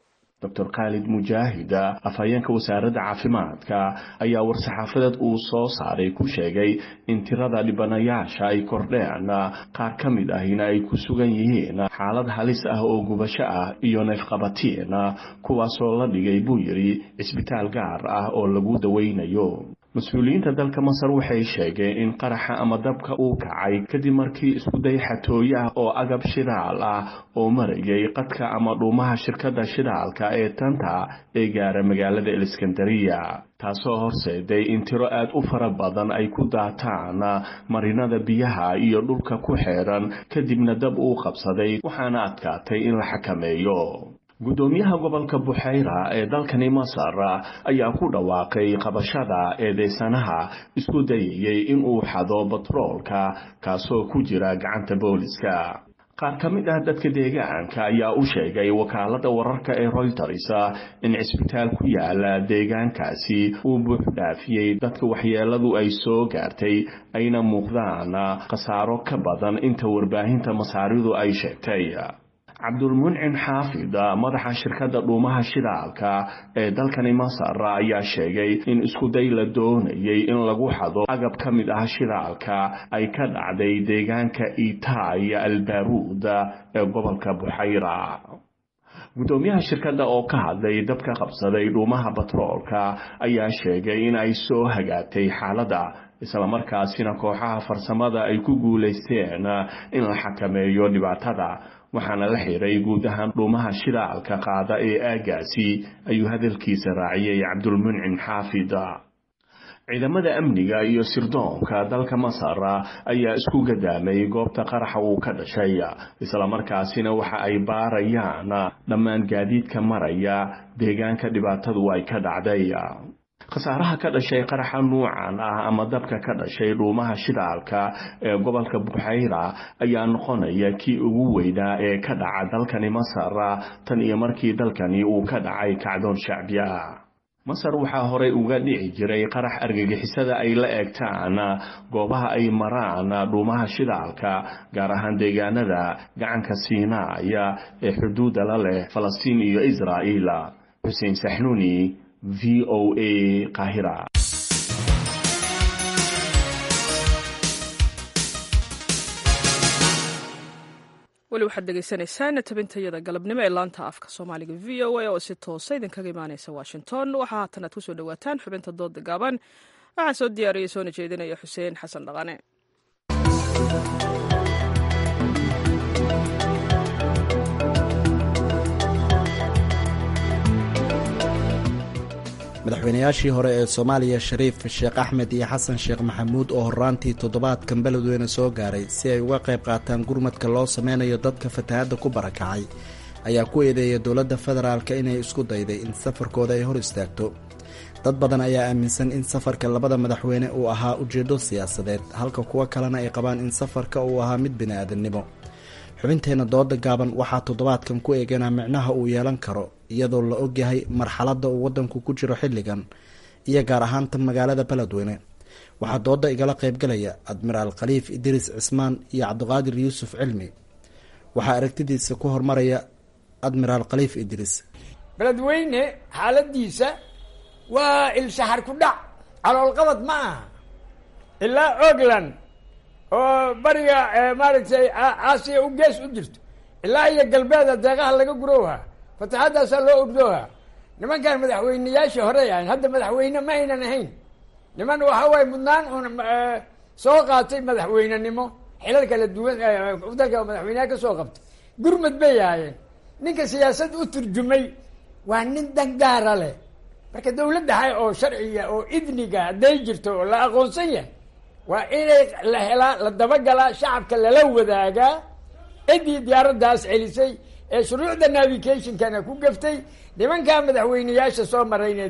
Dr. Khalid Mujaahid, afhayeenka wasaaradda caafimaadka, ayaa war-saxaafadeed uu soo saaray ku sheegay in tirada dhibanayaasha ay kordheen, qaar ka mid ahina ay ku sugan yihiin xaalad halis ah oo gubasho ah iyo neefqabatiin, kuwaasoo la dhigay buu yidhi cisbitaal gaar ah oo lagu daweynayo. mas-uuliyiinta dalka Masar waxay sheegeen in qaraxa ama dabka uu kacay kadib markii isku day xatooyo ah oo agab shidaal ah oo marayay qadka ama dhuumaha shirkadda shidaalka ee Tanta ee gaara magaalada Iskandariya, taasoo horseeday in tiro aad u fara badan ay ku daataan marinada biyaha iyo dhulka ku xeeran, kadibna dab uu qabsaday waxaana adkaatay in la xakameeyo. gudoomiyaha gobolka Buxayra ee dalkani Masar ayaa ku dhawaaqay qabashada eedeysanaha isku dayay in uu xado batroolka kaasoo ku jira gacanta booliska. qaar ka mid ah dadka deegaanka ayaa u sheegay wakaaladda wararka ee Reuters in cisbitaal ku yaala deegaankaasi uu buux dhaafiyay dadka waxyeeladu ay soo gaartay ayna muuqdaan khasaaro ka badan inta warbaahinta Masaaridu ay sheegtay. Cabdulmuncin Xaafid, madaxa shirkadda dhuumaha shidaalka ee dalkani Masar, ayaa sheegay in isku day la doonayay in lagu xado agab ka mid ah shidaalka ay ka dhacday deegaanka Itay al-Baruud ee gobolka Buxayra. gudoomiyaha shirkadda oo ka hadlay dabka qabsaday dhuumaha batroolka ayaa sheegay in ay soo hagaagtay xaaladda, isla markaasina kooxaha farsamada ay ku guuleysteen in la xakameeyo dhibaatada, waxaana la xiray guud ahaan dhuumaha shidaalka qaada ee aagaasi, ayuu hadalkiisa raaciyay Cabdulmuncin Xaafid. ciidamada amniga iyo sirdoonka dalka Masar ayaa isku gadaamay goobta qaraxa uu ka dhashay, isla markaasina waxa ay baarayaan dhammaan gaadiidka maraya deegaanka dhibaatadu ay ka dhacday. khasaaraha ka dhashay qaraxa nuucan ah ama dabka ka dhashay dhuumaha shidaalka ee gobolka Buxayra ayaa noqonaya kii ugu weynaa ee ka dhaca dalkani Masar tan iyo markii dalkani uu ka dhacay kacdoon shacbi ah. Masar waxaa horey uga dhici jiray qarax argagixisada ay la eegtaan goobaha ay maraan dhuumaha shidaalka, gaar ahaan deegaanada gacanka Siinaay ee xuduudda la leh Falastiin iyo Israa'iil. Xuseen Saxnuuni, VOA Qaahira. weli waxaad dhegaysanaysaan tabintayada galabnimo ee laanta afka soomaaliga VOA oo si toosa idinkaga imaanaysa Washington. waxaa haatan aad ku soo dhawaataan xubinta dooda gaaban, waxaa soo diyaariyey soona jeedinaya Xuseen Xasan Dhaqane. madaxweynayaashii hore ee soomaaliya shariif sheekh axmed iyo xasan sheekh maxamuud oo horaantii toddobaadkan beledweyne soo gaaray si ay uga qayb qaataan gurmadka loo sameynayo dadka fatahaadda ku barakacay ayaa ku eedeeya dowladda federaalka inay isku dayday in safarkooda ay hor istaagto. dad badan ayaa aaminsan in safarka labada madaxweyne uu ahaa ujeeddo siyaasadeed, halka kuwo kalena ay qabaan in safarka uu ahaa mid bini-aadamnimo. xubinteenna dooda gaaban waxaa toddobaadkan ku eeganaa micnaha uu yeelan karo iyadoo la ogyahay marxaladda uu waddanku ku jiro xilligan iyo gaar ahaanta magaalada beledweyne. waxaa dooda igala qaybgalaya admiraal khaliif idriis cismaan iyo cabdiqaadir yuusuf cilmi. waxaa aragtidiisa ku hormaraya admiraal khaliif idriis. beledweyne xaaladiisa waa ilshahar ku dhac, caloolqabad ma aha. ilaa ogland oo bariga maaragtay aasiya u gees u jirto ilaa iyo galbeeda deeqaha laga gurowhaa, fataxaddaasaa loo ordoohaa. nimankan madaxweyneyaashii horey ahayn, hadda madaxweyne ma aynan ahayn. niman waxa waaye mudnaan un soo qaatay madaxweynenimo, xilal kala duwan dalka madaxweyneha ka soo qabtay. gurmad bay ahaayeen. ninka siyaasad u turjumay waa nin dangaara leh. marka dawladda hay oo sharciga oo idniga hadday jirto oo la aqoonsan yahay, waa inay la helaa, la dabagalaa, shacabka lala wadaagaa ciddii diyaaraddaas celisay ee shuruucda navigationkana ku gaftay. nimankaa madaxweyneyaasha soo marayne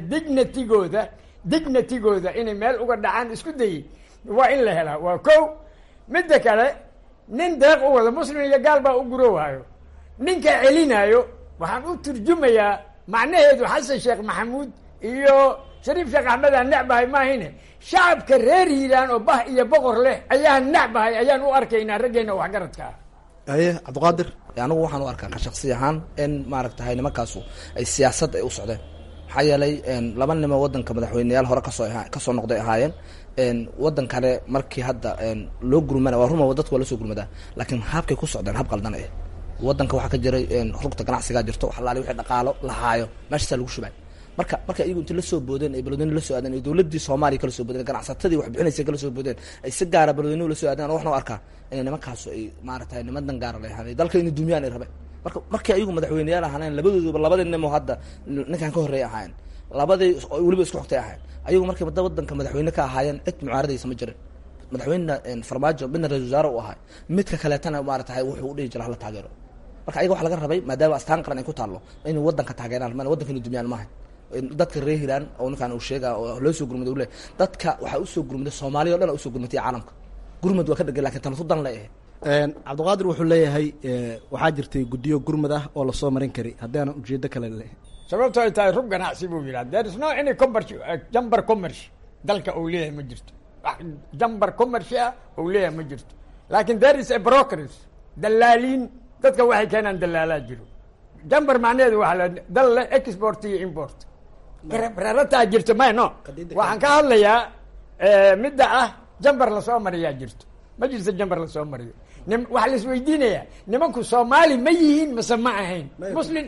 dignitigooda inay meel uga dhacaan isku dayay, waa in la helaa. waa kow. midda kale, nin deeq u wada muslim iyo gaal baa u gurowaayo. ninka celinaayo waxaan u turjumayaa macnaheedu xasan sheekh maxamuud iyo shariif sheekh axmed aan necbahay maahine, shacabka reer hiiraan oo bah iyo boqor leh ayaan necbahay, ayaan u arkaynaa raggeena waxgaradka ah. haye cabdiqaadir. anigu waxaan u arkaa ka shaksi ahaan in maaragtahay nimankaasu ay siyaasad ay u socdeen. maxaa yeelay laba nimo wadanka madaxweyneyaal hore kasoo noqday ahaayeen. wadan kale markii hadda loo gurmana waa ruma dadku waa lasoo gurmadaa, laakiin habkay ku socdeen hab qaldan eh. wadanka waxaa ka jiray rugta ganacsigaa jirto, wax alaali wixii dhaqaalo lahaayo meeshaasaa lagu shubay. marka iyagu inta lasoo boodeen ay beledweyne lasoo aadeen ay dowladii soomaaliya kala soo boodeen, ganacsatadii wax bixinaysa kala soo boodeen, ay si gaara beledweynuhu lasoo aadeen. waxna u arkaa inay nimankaasu ay maaragtay niman dan gaara leeyahaan, dalka inay dumiyaan ay rabeen. markii ayagu madaxweyneyaal ahaaneen, labadooduba labadii nimo hadda ninkan ka horreeya ahaayeen, labadii weliba isku xogtay ahaayeen. ayagu markay wadanka madaxweyne ka ahaayeen cid mucaaradaysa ma jirin. madaxweyne farmaajo midna ra-isul wasaare u ahay, midka kaleetana maaragtahay wuxuu u dhihi jira hala taageero. marka ayaga waxa laga rabay maadaama astaan qaran ay ku taallo inay wadanka taageeraan, mana wadanka inay dumiyaan maaha. dadka reer hiiraan oo ninkaan uu sheega oo loo soo gurmaday uu leeyahay, dadka waxaa usoo gurmaday Soomaaliya oo dhan usoo gurmatay caalamka. gurmad waa ka dhigay, laakiin tan dan leeyahay. cabdiqaadir wuxuu leeyahay waxaa jirtay guddiyo gurmad ah oo lasoo marin kari haddii aanan ujeedo kale leeyahay. sababto ay tahay rub ganacsi buu yidhaha. there is no any jambar commerce dalka uu leeyahay ma jirto. jambar commerce ah uu leeyahay ma jirto. laakiin there is a brokers, dalaaliin, dadka waxay keenaan dalaalaa jiro. jambar macnaheedu waa dal le export iyo import. rarataa jirto may no. waxaan ka hadlayaa midda ah jambar lasoo mariyaa jirto. ma jirto jambar lasoo mariyo. waxaa la isweydiinayaa nimanku Soomaali ma yihiin mase ma ahayn muslim.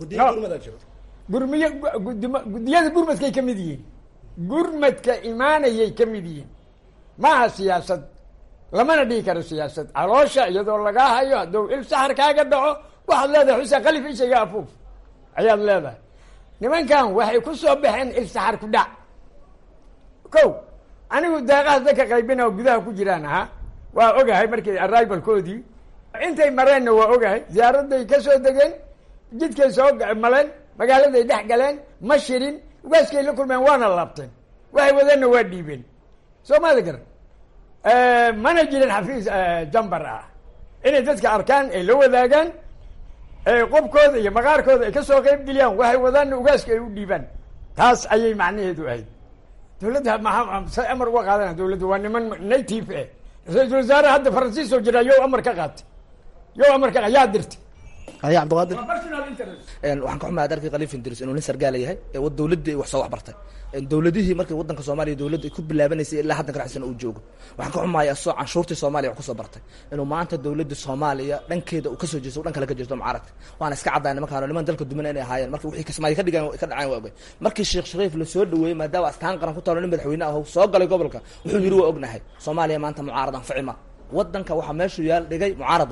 guddiyada gurmadkay ka mid yihiin. gurmadka imaanayay ka mid yihiin. maaha siyaasad, lamana dhigi karo siyaasad. caloosha iyadoo lagaa hayo hadduu il saxar kaaga dhaco waxaad leedahay xuseen khalif ishaga afuuf ayaad leedahay. nimankan waxay ku soo baxeen il saxar ku dhac. kow, anigu deeqaha dadka qaybina oo gudaha ku jiraan ahaa, waa ogahay markii arrivalkoodii intay mareenna waa ogahay. ziyaaraday ka soo degeen, jidkay soo maleen, magaaladay dhex galeen, ma shirin, ugaaskay la kulmeen, waana laabteen. waxay wadeenna waa dhiibeen. soo maada garan. mana jirin xafiis jambar ah inay dadka arkaan ay la wadaagaan, qobkooda iyo maqaarkooda ay kasoo qayb geliyaan, waxay wadaanna ugaaska ay u dhiibaan. taas ayay macnaheedu ahayd. dawladda maxaa amar uga qaadana? dawladda waa niman native eh. ra-isul wasaare hadda faransiis oo jira yow amar ka qaatay, yaa dirtay. haya cabdiqaadir. waxaan ka xumahay darkii khaliif idriis inuu nin sargaala yahay ee dawladda ay wax soo waxbartay. dawladihii markii wadanka Soomaaliya dawladda ay ku bilaabanaysay ilaa hadda ganacsan uu joogo. waxaan ka xumahay asoo canshuurtii Soomaaliya wax ku soo bartay inuu maanta dawladda Soomaaliya dhankeeda uu ka soo jeesto dhanka la ka jirto mucaaradka. waana iska caddayn markaan niman dalka duman inay ahaayeen markii wixii Soomaaliya ka dhigaan ka dhacay waa ogay. markii Sheekh Shariif la soo dhaweeyay maadaama astaan qaran ku taalo nin madaxweyne ah oo soo galay gobolka, wuxuu yiri waa ognahay Soomaaliya maanta mucaaradan ficima. wadanka waxa meeshu yaal dhigay mucaarad waa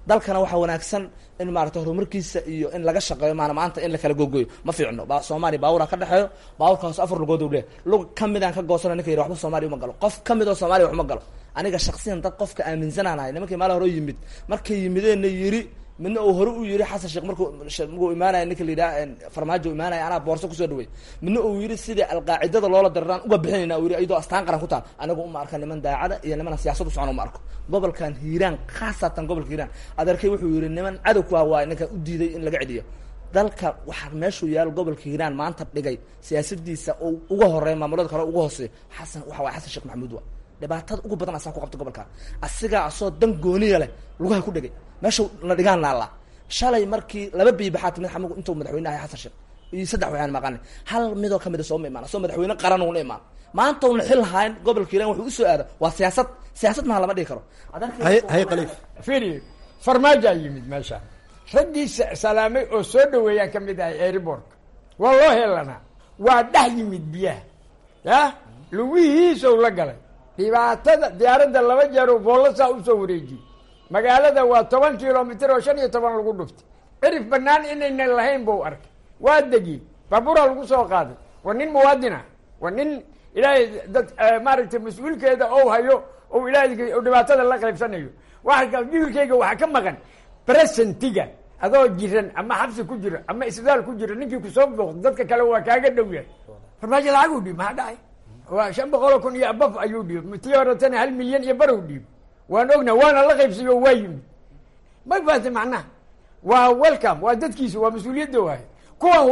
dalkana waxaa wanaagsan in maarata horumarkiisa iyo in laga shaqeeyo maanta in la kala gogoyo ma fiicno. Soomaaliya baawura ka dhexeeyo, baawurkaas 4 lugood uu leeyahay, lug kamid aan ka goosana ninka yiri waxba Soomaaliya uma galo, qof kamid oo Soomaaliya wax ma galo. aniga shakhsiyan dad qofka aaminsanaanahay nimankii maal hore yimid markay yimideen yiri midna uu hore u yiri xasan sheekh markuu imaanay ninka liidaa farmaajo imaanay ana boorso ku soo dhaway midna uu yiri sidii alqaacidada loola daraan uga bixinayna uu yiri ayadoo astaan qaran ku taal anigu uma arkan niman daacada iyo niman siyaasad u socon uma arko gobolkan Hiiraan khaasatan gobolka Hiiraan adeerkay wuxuu yiri niman cadow ku waa ninka u diiday in laga cidiyo dalka waxa meeshu yaal gobolka Hiiraan maanta dhigay siyaasadiisa oo uga horeeyay maamulada kale uga hooseey xasan waxa waa xasan sheekh maxamuud waa dhibaatada ugu badan asaa ku qabta gobolka asiga asoo dan gooniya leh lugaha ku dhigay meesha la dhigaan naala shalay markii laba biibaxaad mid xamuud intuu madaxweynaha xasan sheekh iyo saddex waxaan maqan hal mid oo kamid ah soo imaan soo madaxweyne qaran uu imaan maanta uu xil hayn gobolka Hiiraan wuxuu u soo aaday waa siyaasad ma lama dhigi karo hay qaliif fiiri farmaajo yimid meesha ragii salaamay oo soo dhaweeyaan kamid ah airport wallahi lana waa dhax yimid biyaha ya lugihiisa uu la galay dhibaatada diyaaradda laba jeer oo boolasa u soo wareejiyay magaalada waa 10 kilomitir oo 15 lagu dhuftay cirif banaan inayna lahayn buu arkay waa degi babura lagu soo qaaday waa nin muwaadina waa nin ilaahay dad maaragtay mas'uulkeeda oo hayo oo ilaahay dhibaatada la qaybsanayo waxa jiilkayga waxa ka maqan presentiga adoo jiran ama xabsi ku jira ama isbitaal ku jira ninkii ku soo booqdo dadka kale waa kaaga dhow yahay farmaajo lacag u dhib ma dhacay waa 500,000 iyo abaf ayuu dhib mitiyo ratana 1 milyan iyo barow dhib waan ogna waana la qaybsiyo waayim ma baad macna waa welcome waa dadkiisu waa mas'uuliyadda waay kuwan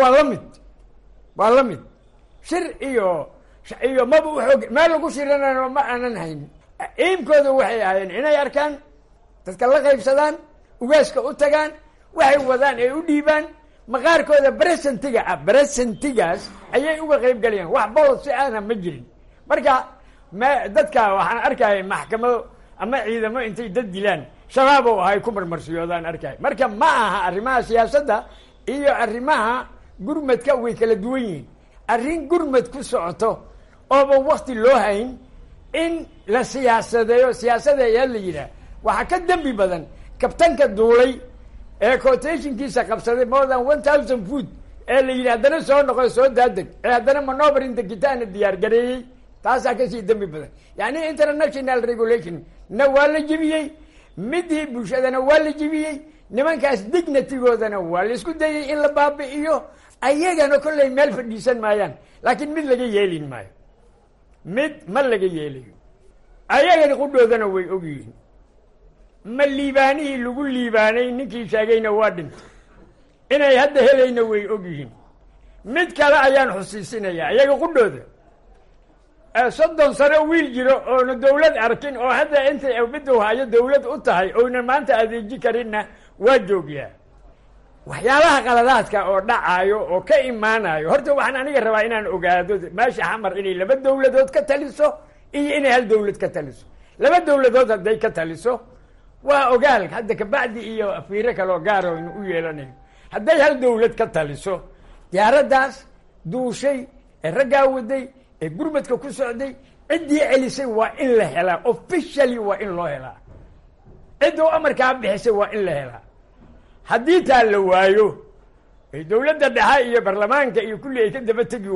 waa la mid shir iyo ma lagu shiranayo ma aanan hayn eemkooda waxay ahaayeen inay arkaan dadka la qaybsadaan ugaaska u tagaan waxay wadaan ay u dhiibaan maqaarkooda presentigaas ayay uga qayb galayaan wax policy aana ma jirin marka dadka waxaan arkayay maxkamado ama ciidamo intay dad dilaan shabaab oo ay ku marmarsiyoodaan arkay marka ma aha arrimaha siyaasadda iyo arrimaha gurmadka way kala duwan yihiin arrin gurmad ku socoto ooba waqti loo hayn in la siyaasadeeyo siyaasada ayaa la yidhaah waxaa ka dembi badan kabtanka duulay ee quotationkiisa qabsaday more than 1000 foot ee la yidhi haddana soo noqo soo daadeg ee haddana manover degitaana diyaar gareeyey taasaa kasii dembi badan yani international regulation na waa la jebiyey midii bulshadana waa la jebiyey nimankaas dignitygoodana waa la isku dayay in la baabi'iyo ayagana kollay meel fadhiisan maayaan laakiin mid laga yeelin maayo mid ma laga yeelayo ayagana qudhoodana way ogyihiin ma liibaanihii lagu liibaanay ninkii sheegayna waa dhintay inay hadda helayna way ogyihiin mid kale ayaan xusiisinaya ayaga qudhooda 30 sano wiil jiro oona dawlad arkin oo hadda intay miduu hayo dawlad u tahay oona maanta adeeji karinna waa joogyaa waxyaalaha qaladaadka oo dhacayo oo ka imaanayo horta waxaan aniga rabaa inaan ogaado meesha xamar inay laba dawladood ka taliso iyo inay hal dawlad ka taliso laba dawladood hadday ka taliso waa ogaal hadda kabacdi iyo afiiro kaloo gaaro inu u yeelanayo hadday hal dawlad ka taliso diyaaraddaas duushay ee raggaa waday ee gurmadka ku socday ciddii celisay waa in la helaa officially waa in loo helaa cidduu amarkaa bixisay waa in la helaa haddii taa la waayo ay dawladda dhexe iyo baarlamaanka iyo kulli ay ka daba tegi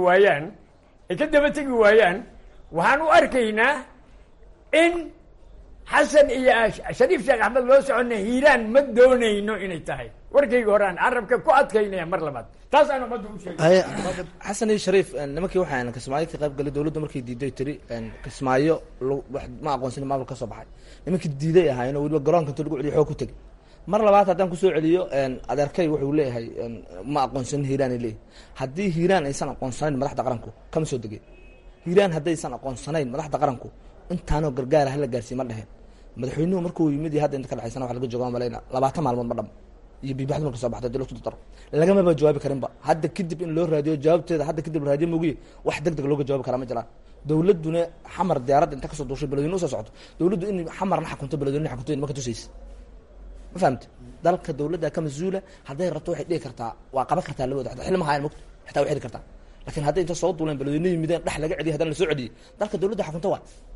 waayaan waxaan u arkaynaa in xasan iyo shariif sheekh axmed loo socona hiiraan ma doonayno inay tahay warkayga horaan carabka ku adkaynaya mar labaad taas aan ummadda u sheegay xasan iyo shariif nimankii waxaan kismaayo ka qayb galay dawladda markay diiday tiri kismaayo ma aqoonsanin maamul ka soo baxay nimankii diiday ahaayeen oo weliba garoonka inta lagu celiyo xoog ku tegay mar labaad haddaan kusoo celiyo adeerkay wuxuu leeyahay ma aqoonsanin hiiraan ay leeyahay haddii hiiraan aysan aqoonsanayn madaxda qaranku kama soo degeen hiiraan haddaysan aqoonsanayn madaxda qaranku intaanoo gargaara hala gaarsiiy ma dheheen madaxweynuhu markuu yimid iyo hadda inta ka dhexaysana waxa laga jooga malayna 20 maalmood ma dham iyo biibaxdu marka soo baxday dawladda ku daro lagamaba jawaabi karinba hadda kadib in loo raadiyo jawaabteeda hadda kadib raadiyo mugiye wax degdeg looga jawaabi karaa ma jiraan dawladuna xamar diyaaradda inta kasoo duushay beledweyne usoo socoto dawladdu in xamarna xakunto beledweyne xakunto in marka tusaysa ma fahamta dalka dawladda ka masuula hadday rabto waxay dhigi kartaa waa qaban kartaa labada xilma hayan mugto xitaa way xiri kartaa laakiin hadday inta soo duuleen beledweyne yimideen dhex laga celiyay haddana la soo celiyay dalka dawladda xakunto waa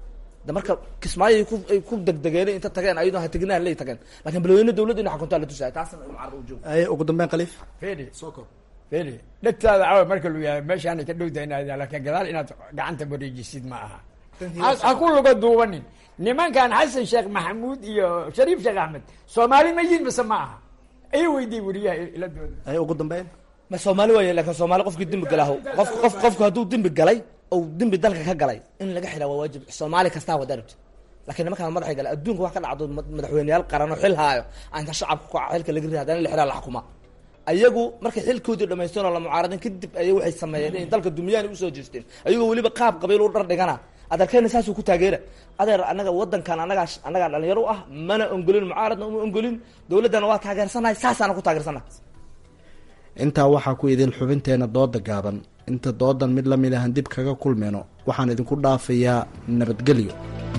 marka kismaayo ay ku degdegeen inta tageen ayadoo ha tegnaan lay tageen laakiin balweyne dawladda inay xukuntaa la tusaya taasna mucaarad u joogo ugu dambeyn khaliif feli dhegtaada caawa marka lu yahay meeshaanay ka dhowdahay inaad laakiin gadaal inaad gacanta wareejisid ma aha ha ku luga duubanin nimankan xasan sheekh maxamuud iyo shariif sheekh axmed soomaali ma yihin mise ma aha ay weydiy weriyaha iladooda ugu dambeyn ma soomaali waaye laakiin soomaali qofkii dembi galaaho qofku hadduu dembi galay ou dembi dalka ka galay in laga xiraa waa waajib soomaali kastaa wada rabti laakiin nimankaan madaxay gala adduunka wax ka dhacdo madaxweyneyaal qaran oo xil haayo anta shacabka xilka laga riday haddana la xiraa la xukuma ayagu markay xilkoodii dhamaysteen oo la mucaaradin kadib ayay waxay sameeyeen inay dalka dumiyaan usoo jeesteen ayagoo weliba qaab qabiil u dhar dhigana adeerkeena saasuu ku taageera adeer anaga wadankan anagaa dhalinyaro u ah mana ongolin mucaaradna uma ongolin dawladdana waa taageersanahay saasaana ku taageersanahay intaa waxaa ku idin xubinteena dooda gaaban inta doodan mid lamid ahan dib kaga kulmeyno waxaan idinku dhaafayaa nabadgelyo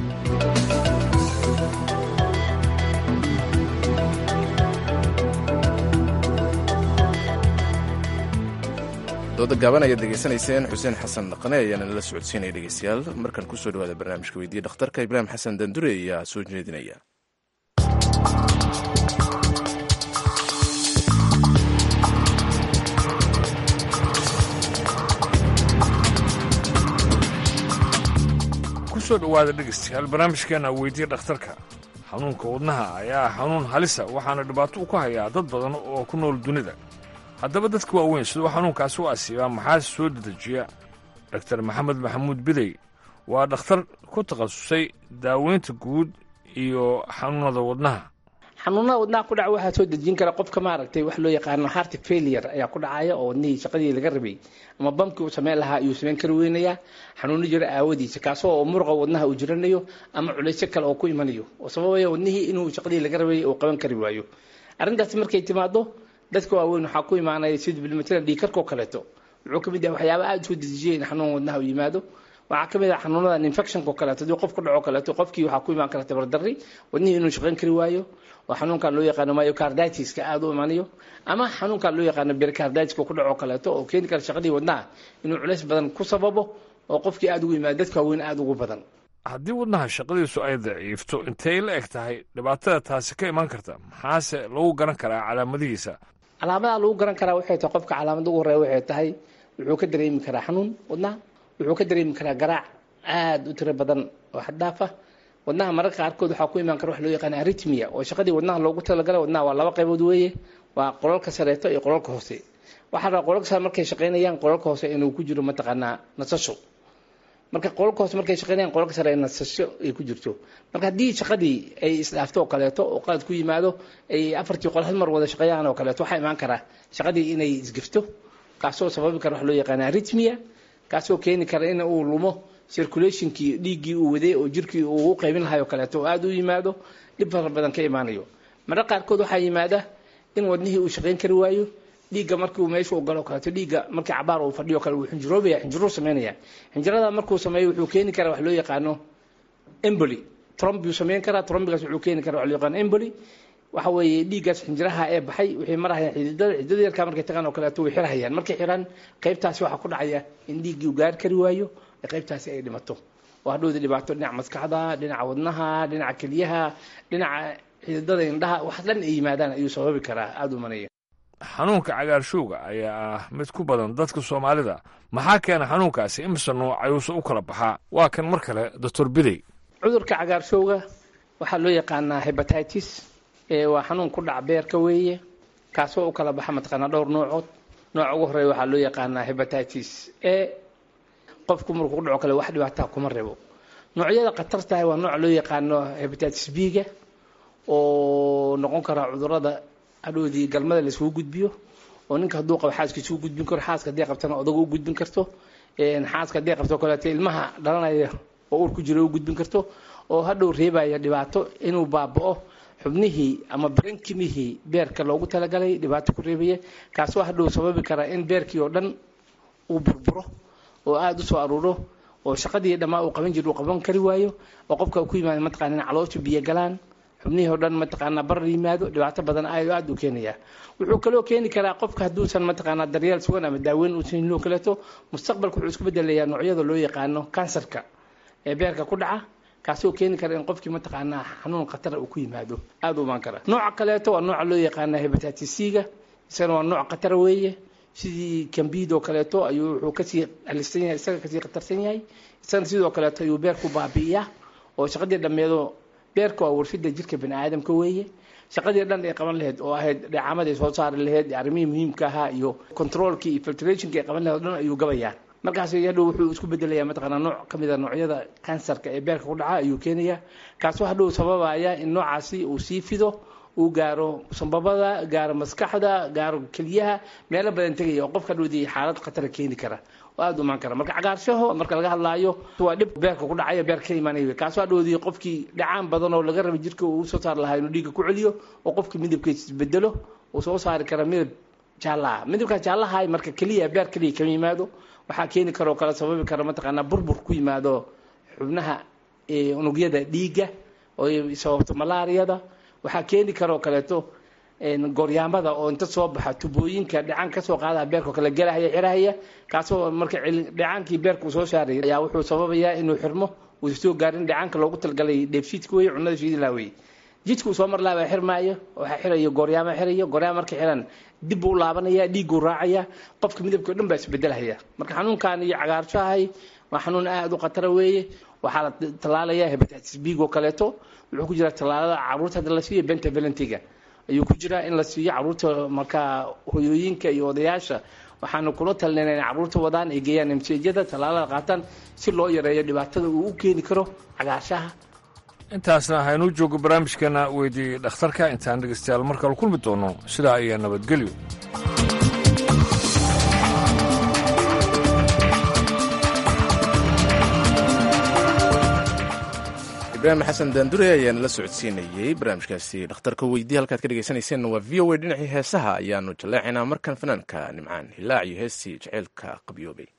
dooda gaaban ayaad degeysanayseen xuseen xasan dhaqane ayaana nala socodsiinaya dhegeystayaal markan kusoo dhawaada barnaamijka weydiiya dhakhtarka ibraahim xasan dandure ayaa soo jeedinaya kusoo dhawaada dhegeystayaal barnaamijkeena weydiiya dhakhtarka xanuunka wadnaha ayaa xanuun halisa waxaana dhibaato u ku hayaa dad badan oo ku nool dunida haddaba dadka waaweyn siduu xanuunkaasi u asiibaa maxaa soo dedejiya dr maxamed maxamuud bidey waa dhakhtar ku takhasusay daaweynta guud iyo xanuunada wadnaha xanuunada wadnaha ku dhaca waxaa soo dejin kara qofka maaragtay wax loo yaqaano heart failure ayaa ku dhacaya oo wadnihii shaqadii laga rabay ama bamkii uu samayn lahaa ayuu samayn kari weynayaa xanuuno jira aawadiisa kaasoo oo muruqa wadnaha uu jiranayo ama culaysyo kale oo ku imanayo oo sababaya wadnihii inuu shaqadii laga rabay uu qaban kari waayo arrintaasi markay timaado dadka waaweyn waxaa ku imaanaya sida bilmatala dhiikarkoo kaleeto wuxuu ka mid yahay waxyaaba aada soo dedejiyay in xanuun wadnaha u yimaado waxaa ka mid ah xanuunadan infectionko kaleeto haddii qof ku dhaco kaleeto qofkii waxaa ku imaan kara tabardarri wadnihii inuu shaqayn kari waayo oo xanuunkan loo yaqaano myocarditis-ka aada u imanayo ama xanuunkan loo yaqaano pericarditis-ka ku dhaco kaleeto oo keeni kara shaqadii wadnaha inuu culays badan ku sababo oo qofkii aada ugu yimaado dadka waaweyn aada ugu badan haddii wadnaha shaqadiisu ay daciifto intay la eg tahay dhibaatada taasi ka iman karta maxaase lagu garan karaa calaamadihiisa calaamadaha lagu garan karaa waxay tahay qofka calaamada ugu horeeya waxay tahay wuxuu ka dareemi karaa xanuun wadnaha wuxuu ka dareemi karaa garaac aada u tiro badan oo xaddhaaf ah wadnaha mararka qaarkood waxaa ku imaan kara wax loo yaqaana arritmia oo shaqadii wadnaha loogu talagalay wadnaha waa laba qaybood weeye waa qolalka sareeto iyo qolalka hoose waxaa rabaa qolalka sare markay shaqaynayaan qolalka hoose inuu ku jiro mataqaanaa nasasho marka qolalka hoose markay shaqaynayaan qolalka sare nasasho ay ku jirto marka haddii shaqadii ay isdhaafto oo kaleeto oo qalad ku yimaado ay afartii qol hal mar wada shaqeeyaan oo kaleeto waxaa imaan karaa shaqadii inay isgifto kaasoo sababi kara wax loo yaqaana arritmia kaasoo keeni kara in uu lumo circulationkii dhiiggii uu waday oo jirkii uu u qaybin lahayo kaleeto oo aada u yimaado dhib fara badan ka imaanayo mararka qaarkood waxaa yimaada in wadnihii uu shaqayn kari waayo dhiigga markii uu meesha u galo kaleeto dhiigga markii cabaar uu fadhiyo kale wuu xinjiroobaya xinjiruu samaynaya xinjirada markuu sameeyo wuxuu keeni karaa wax loo yaqaano emboli trombiyuu samayn karaa trombigaas wuxuu keeni karaa wax loo yaqaano emboli waxa weeye dhiiggaas xinjiraha ee baxay waxay marahayaan xididada yarkaa markay tagaan oo kaleeto way xirhayaan markay xiraan qaybtaasi waxaa ku dhacaya in dhiiggii uu gaari kari waayo qaybtaasi ay dhimato oo hadhowda dhibaato dhinaca maskaxda dhinaca wadnaha dhinaca keliyaha dhinaca xididada indhaha wax dhan ay yimaadaan ayuu sababi karaa aada u manaya xanuunka cagaarshowga ayaa ah mid ku badan dadka soomaalida maxaa keena xanuunkaasi imise nooc ayuusa u kala baxaa waa kan mar kale doctor bidey cudurka cagaarshowga waxaa loo yaqaanaa hepatitis waa xanuun ku dhaca beerka weeye kaasoo u kala baxa mataqaanaa dhowr noocood nooca ugu horeeya waxaa loo yaqaanaa hepatitis qofku markuu ku dhaco kale wax dhibaataa kuma rebo noocyada khatartahay waa nooc loo yaqaano hepatitis b-ga oo noqon kara cudurada hadhowdii galmada laisugu gudbiyo oo ninka hadduu qabo xaaska isugu gudbin karo xaaska haddii qabtana odaga u gudbin karto xaaska haddii qabto kaleeto ilmaha dhalanaya oo uur ku jiro u gudbin karto oo hadhow reebaya dhibaato inuu baaba'o xubnihii ama barankimihii beerka loogu talagalay dhibaato ku reebaya kaasoo hadhow sababi kara in beerkii oo dhan uu burburo oo aada u soo aruuro oo shaqadii dhammaa uu qaban jiro uu qaban kari waayo oo qofka ku yimaado mataqaana in caloosha biyo galaan xubnihii oo dhan mataqaanaa barar yimaado dhibaato badan aada u keenaya wuxuu kaloo keeni karaa qofka hadduusan mataqaanaa daryeel sugan ama daaweyn uusan helin oo kaleeto mustaqbalka wuxuu isku bedelayaa noocyada loo yaqaano kansarka ee beerka ku dhaca kaasoo keeni kara in qofkii mataqaanaa xanuun khatar uu ku yimaado aada u imaan kara nooca kaleeto waa nooca loo yaqaana hepatitis C-ga isagana waa nooc khatar weeye sidii cambid oo kaleeto ayuu wuxuu kasii halisan yahay isaga kasii khatarsan yahay isagana sidoo kaleeto ayuu beerku baabi'iyaa oo shaqadii dhammeedo beerka waa warshada jirka bani aadamka weeye shaqadii dhan ay qaban lahayd oo ahayd dheecamadii soo saari lahayd arrimihii muhiimka ahaa iyo controlkii iyo filtrationkii ay qaban lahayd oo dhan ayuu gabayaa markaas hadhow wuxuu isku bedelayaa mataqaanaa nooc ka mid a noocyada kansarka ee beerka ku dhaca ayuu keenayaa kaasoo hadhow sababaya in noocaasi uu sii fido uu gaaro sanbabada gaaro maskaxda gaaro keliyaha meelo badan tegaya oo qofka dhowdii xaalad khatar keeni kara oo aada u imaan kara marka cagaarshaho marka laga hadlaayo waa dhib beerka ku dhacaya beerka ka imaanaya kaasoo dhowdii qofkii dhacaan badan oo laga rabay jirka uu soo saari lahaa inuu dhiigga ku celiyo oo qofkii midabkiisa isbedelo uu soo saari kara midab jaallaha midabkaas jaallaha marka keliya beer keliya kama yimaado waxaa keeni kara oo kala sababi kara mataqaanaa burbur ku yimaado xubnaha unugyada dhiigga oo sababto malaariyada waxaa keeni kara oo kaleeto gooryaamada oo inta soo baxa tubooyinka dhacaan kasoo qaadaha beerka kala gelahaya xirahaya kaasoo marka dhacaankii beerka uu soo saaray ayaa wuxuu sababayaa inuu xirmo uu soo gaarin dhacaanka loogu talgalay dheefshiidka weeye cunada shiidilaa weeye jidka uu soo mar laaba xirmaayo waxaa xirayo gooryaama xirayo gooryaama marka xiran dib uu laabanaya dhiiguu raacaya qofka midabka dhan baa isbedelahaya marka xanuunkan iyo cagaarshahay waa xanuun aada u khatara weeye waxaa la tallaalaya hepatitis B oo kaleeto wuxuu ku jira tallaalada caruurta hadda la siiyo pentavalentiga ayuu ku jiraa in la siiyo caruurta markaa hoyooyinka iyo odayaasha waxaanu kula talinayna in caruurta wadaan ay geeyaan msjada tallaalada qaataan si loo yareeyo dhibaatada uu u keeni karo cagaarshaha intaasna haynuu joogo barnaamijkeena weydii dhakhtarka intaan dhegeystayaal markale kulmi doono sidaa ayaa nabadgelyo ibraahim xasan daandure ayaana la socodsiinayey barnaamijkaasi dhakhtarka weydii halkaad ka dhegeysanayseena waa v o a dhinacii heesaha ayaanu jaleecinaa markan fanaanka nimcaan hilaac iyo heestii jaceylka qabyoobay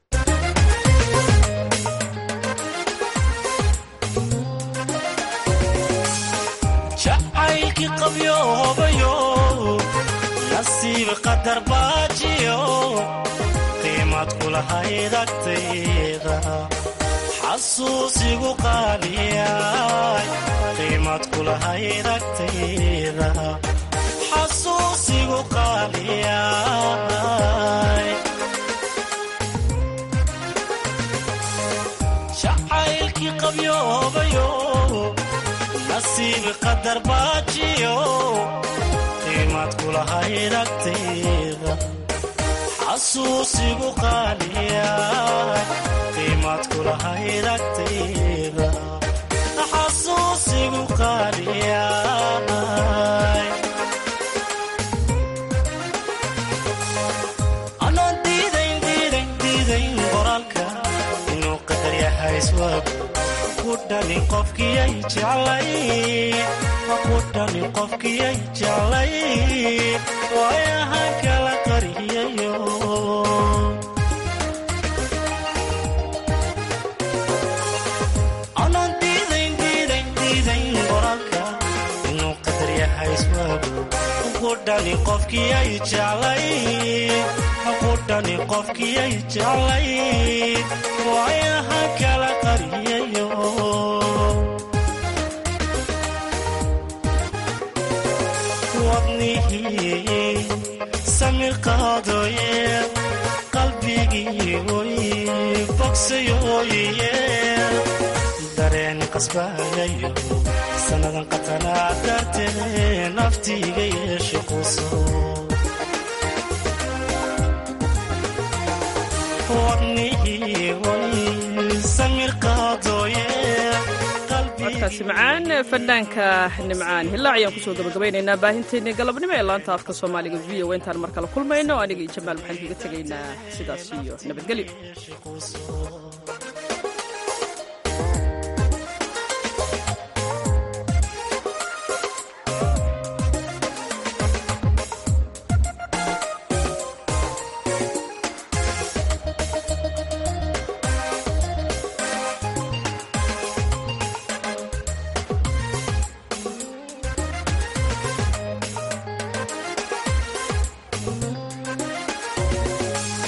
jacaylkii qabyoobayo nasiib qadar baajiyo qiimad kulahayd agtayda xasuusigu qaaliyay qiimad kulahayd agtayda xasuusigu qaaliyay jacaylkii qabyoobayo nasiib qadar baajiyo qiimad kulahayd agtayda xasuusigu qaaliyay qiimad kulahayd agtayda xasuusigu qaaliyay anoon diidayn qoraalka inuu qadar yahay iswaagu kudhani qofkiyay jeclay kudhani qofkiyay jeclay waayahan kala qariyayo anoon diidayn qoraalka inuu qadar yahay iswaagu kudhani qofkiyay jeclay kudhani qofkiyay jeclay waayahan kala qariyayo wadnihii samir qaadooye qalbigii oy bogsayooye dareen qasbayayo sannadan qatanaa dartee naftiiga yeeshe quso wadnihii oy samir qaadooye codkaasi macaan fadhaanka nimcaan hilaac ayaan kusoo gabagabaynaynaa baahinteennii galabnimo ee laanta afka soomaaliga v o intaan mar kale kulmayno aniga iyo jamaal waxaan kaga tegaynaa sidaas iyo nabadgelyo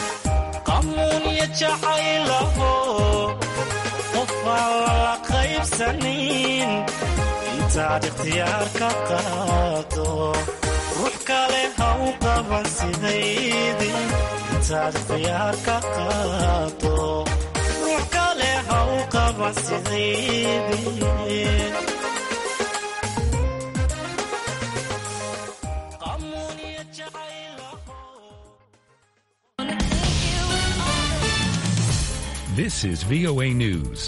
jacaylaho qof aan la qaybsan qanacsanin intaad ikhtiyaar ka qaado ruux kale ha u qaban sidaydii intaad ikhtiyaar ka qaado ruux kale ha u qaban sidaydii. This is VOA News.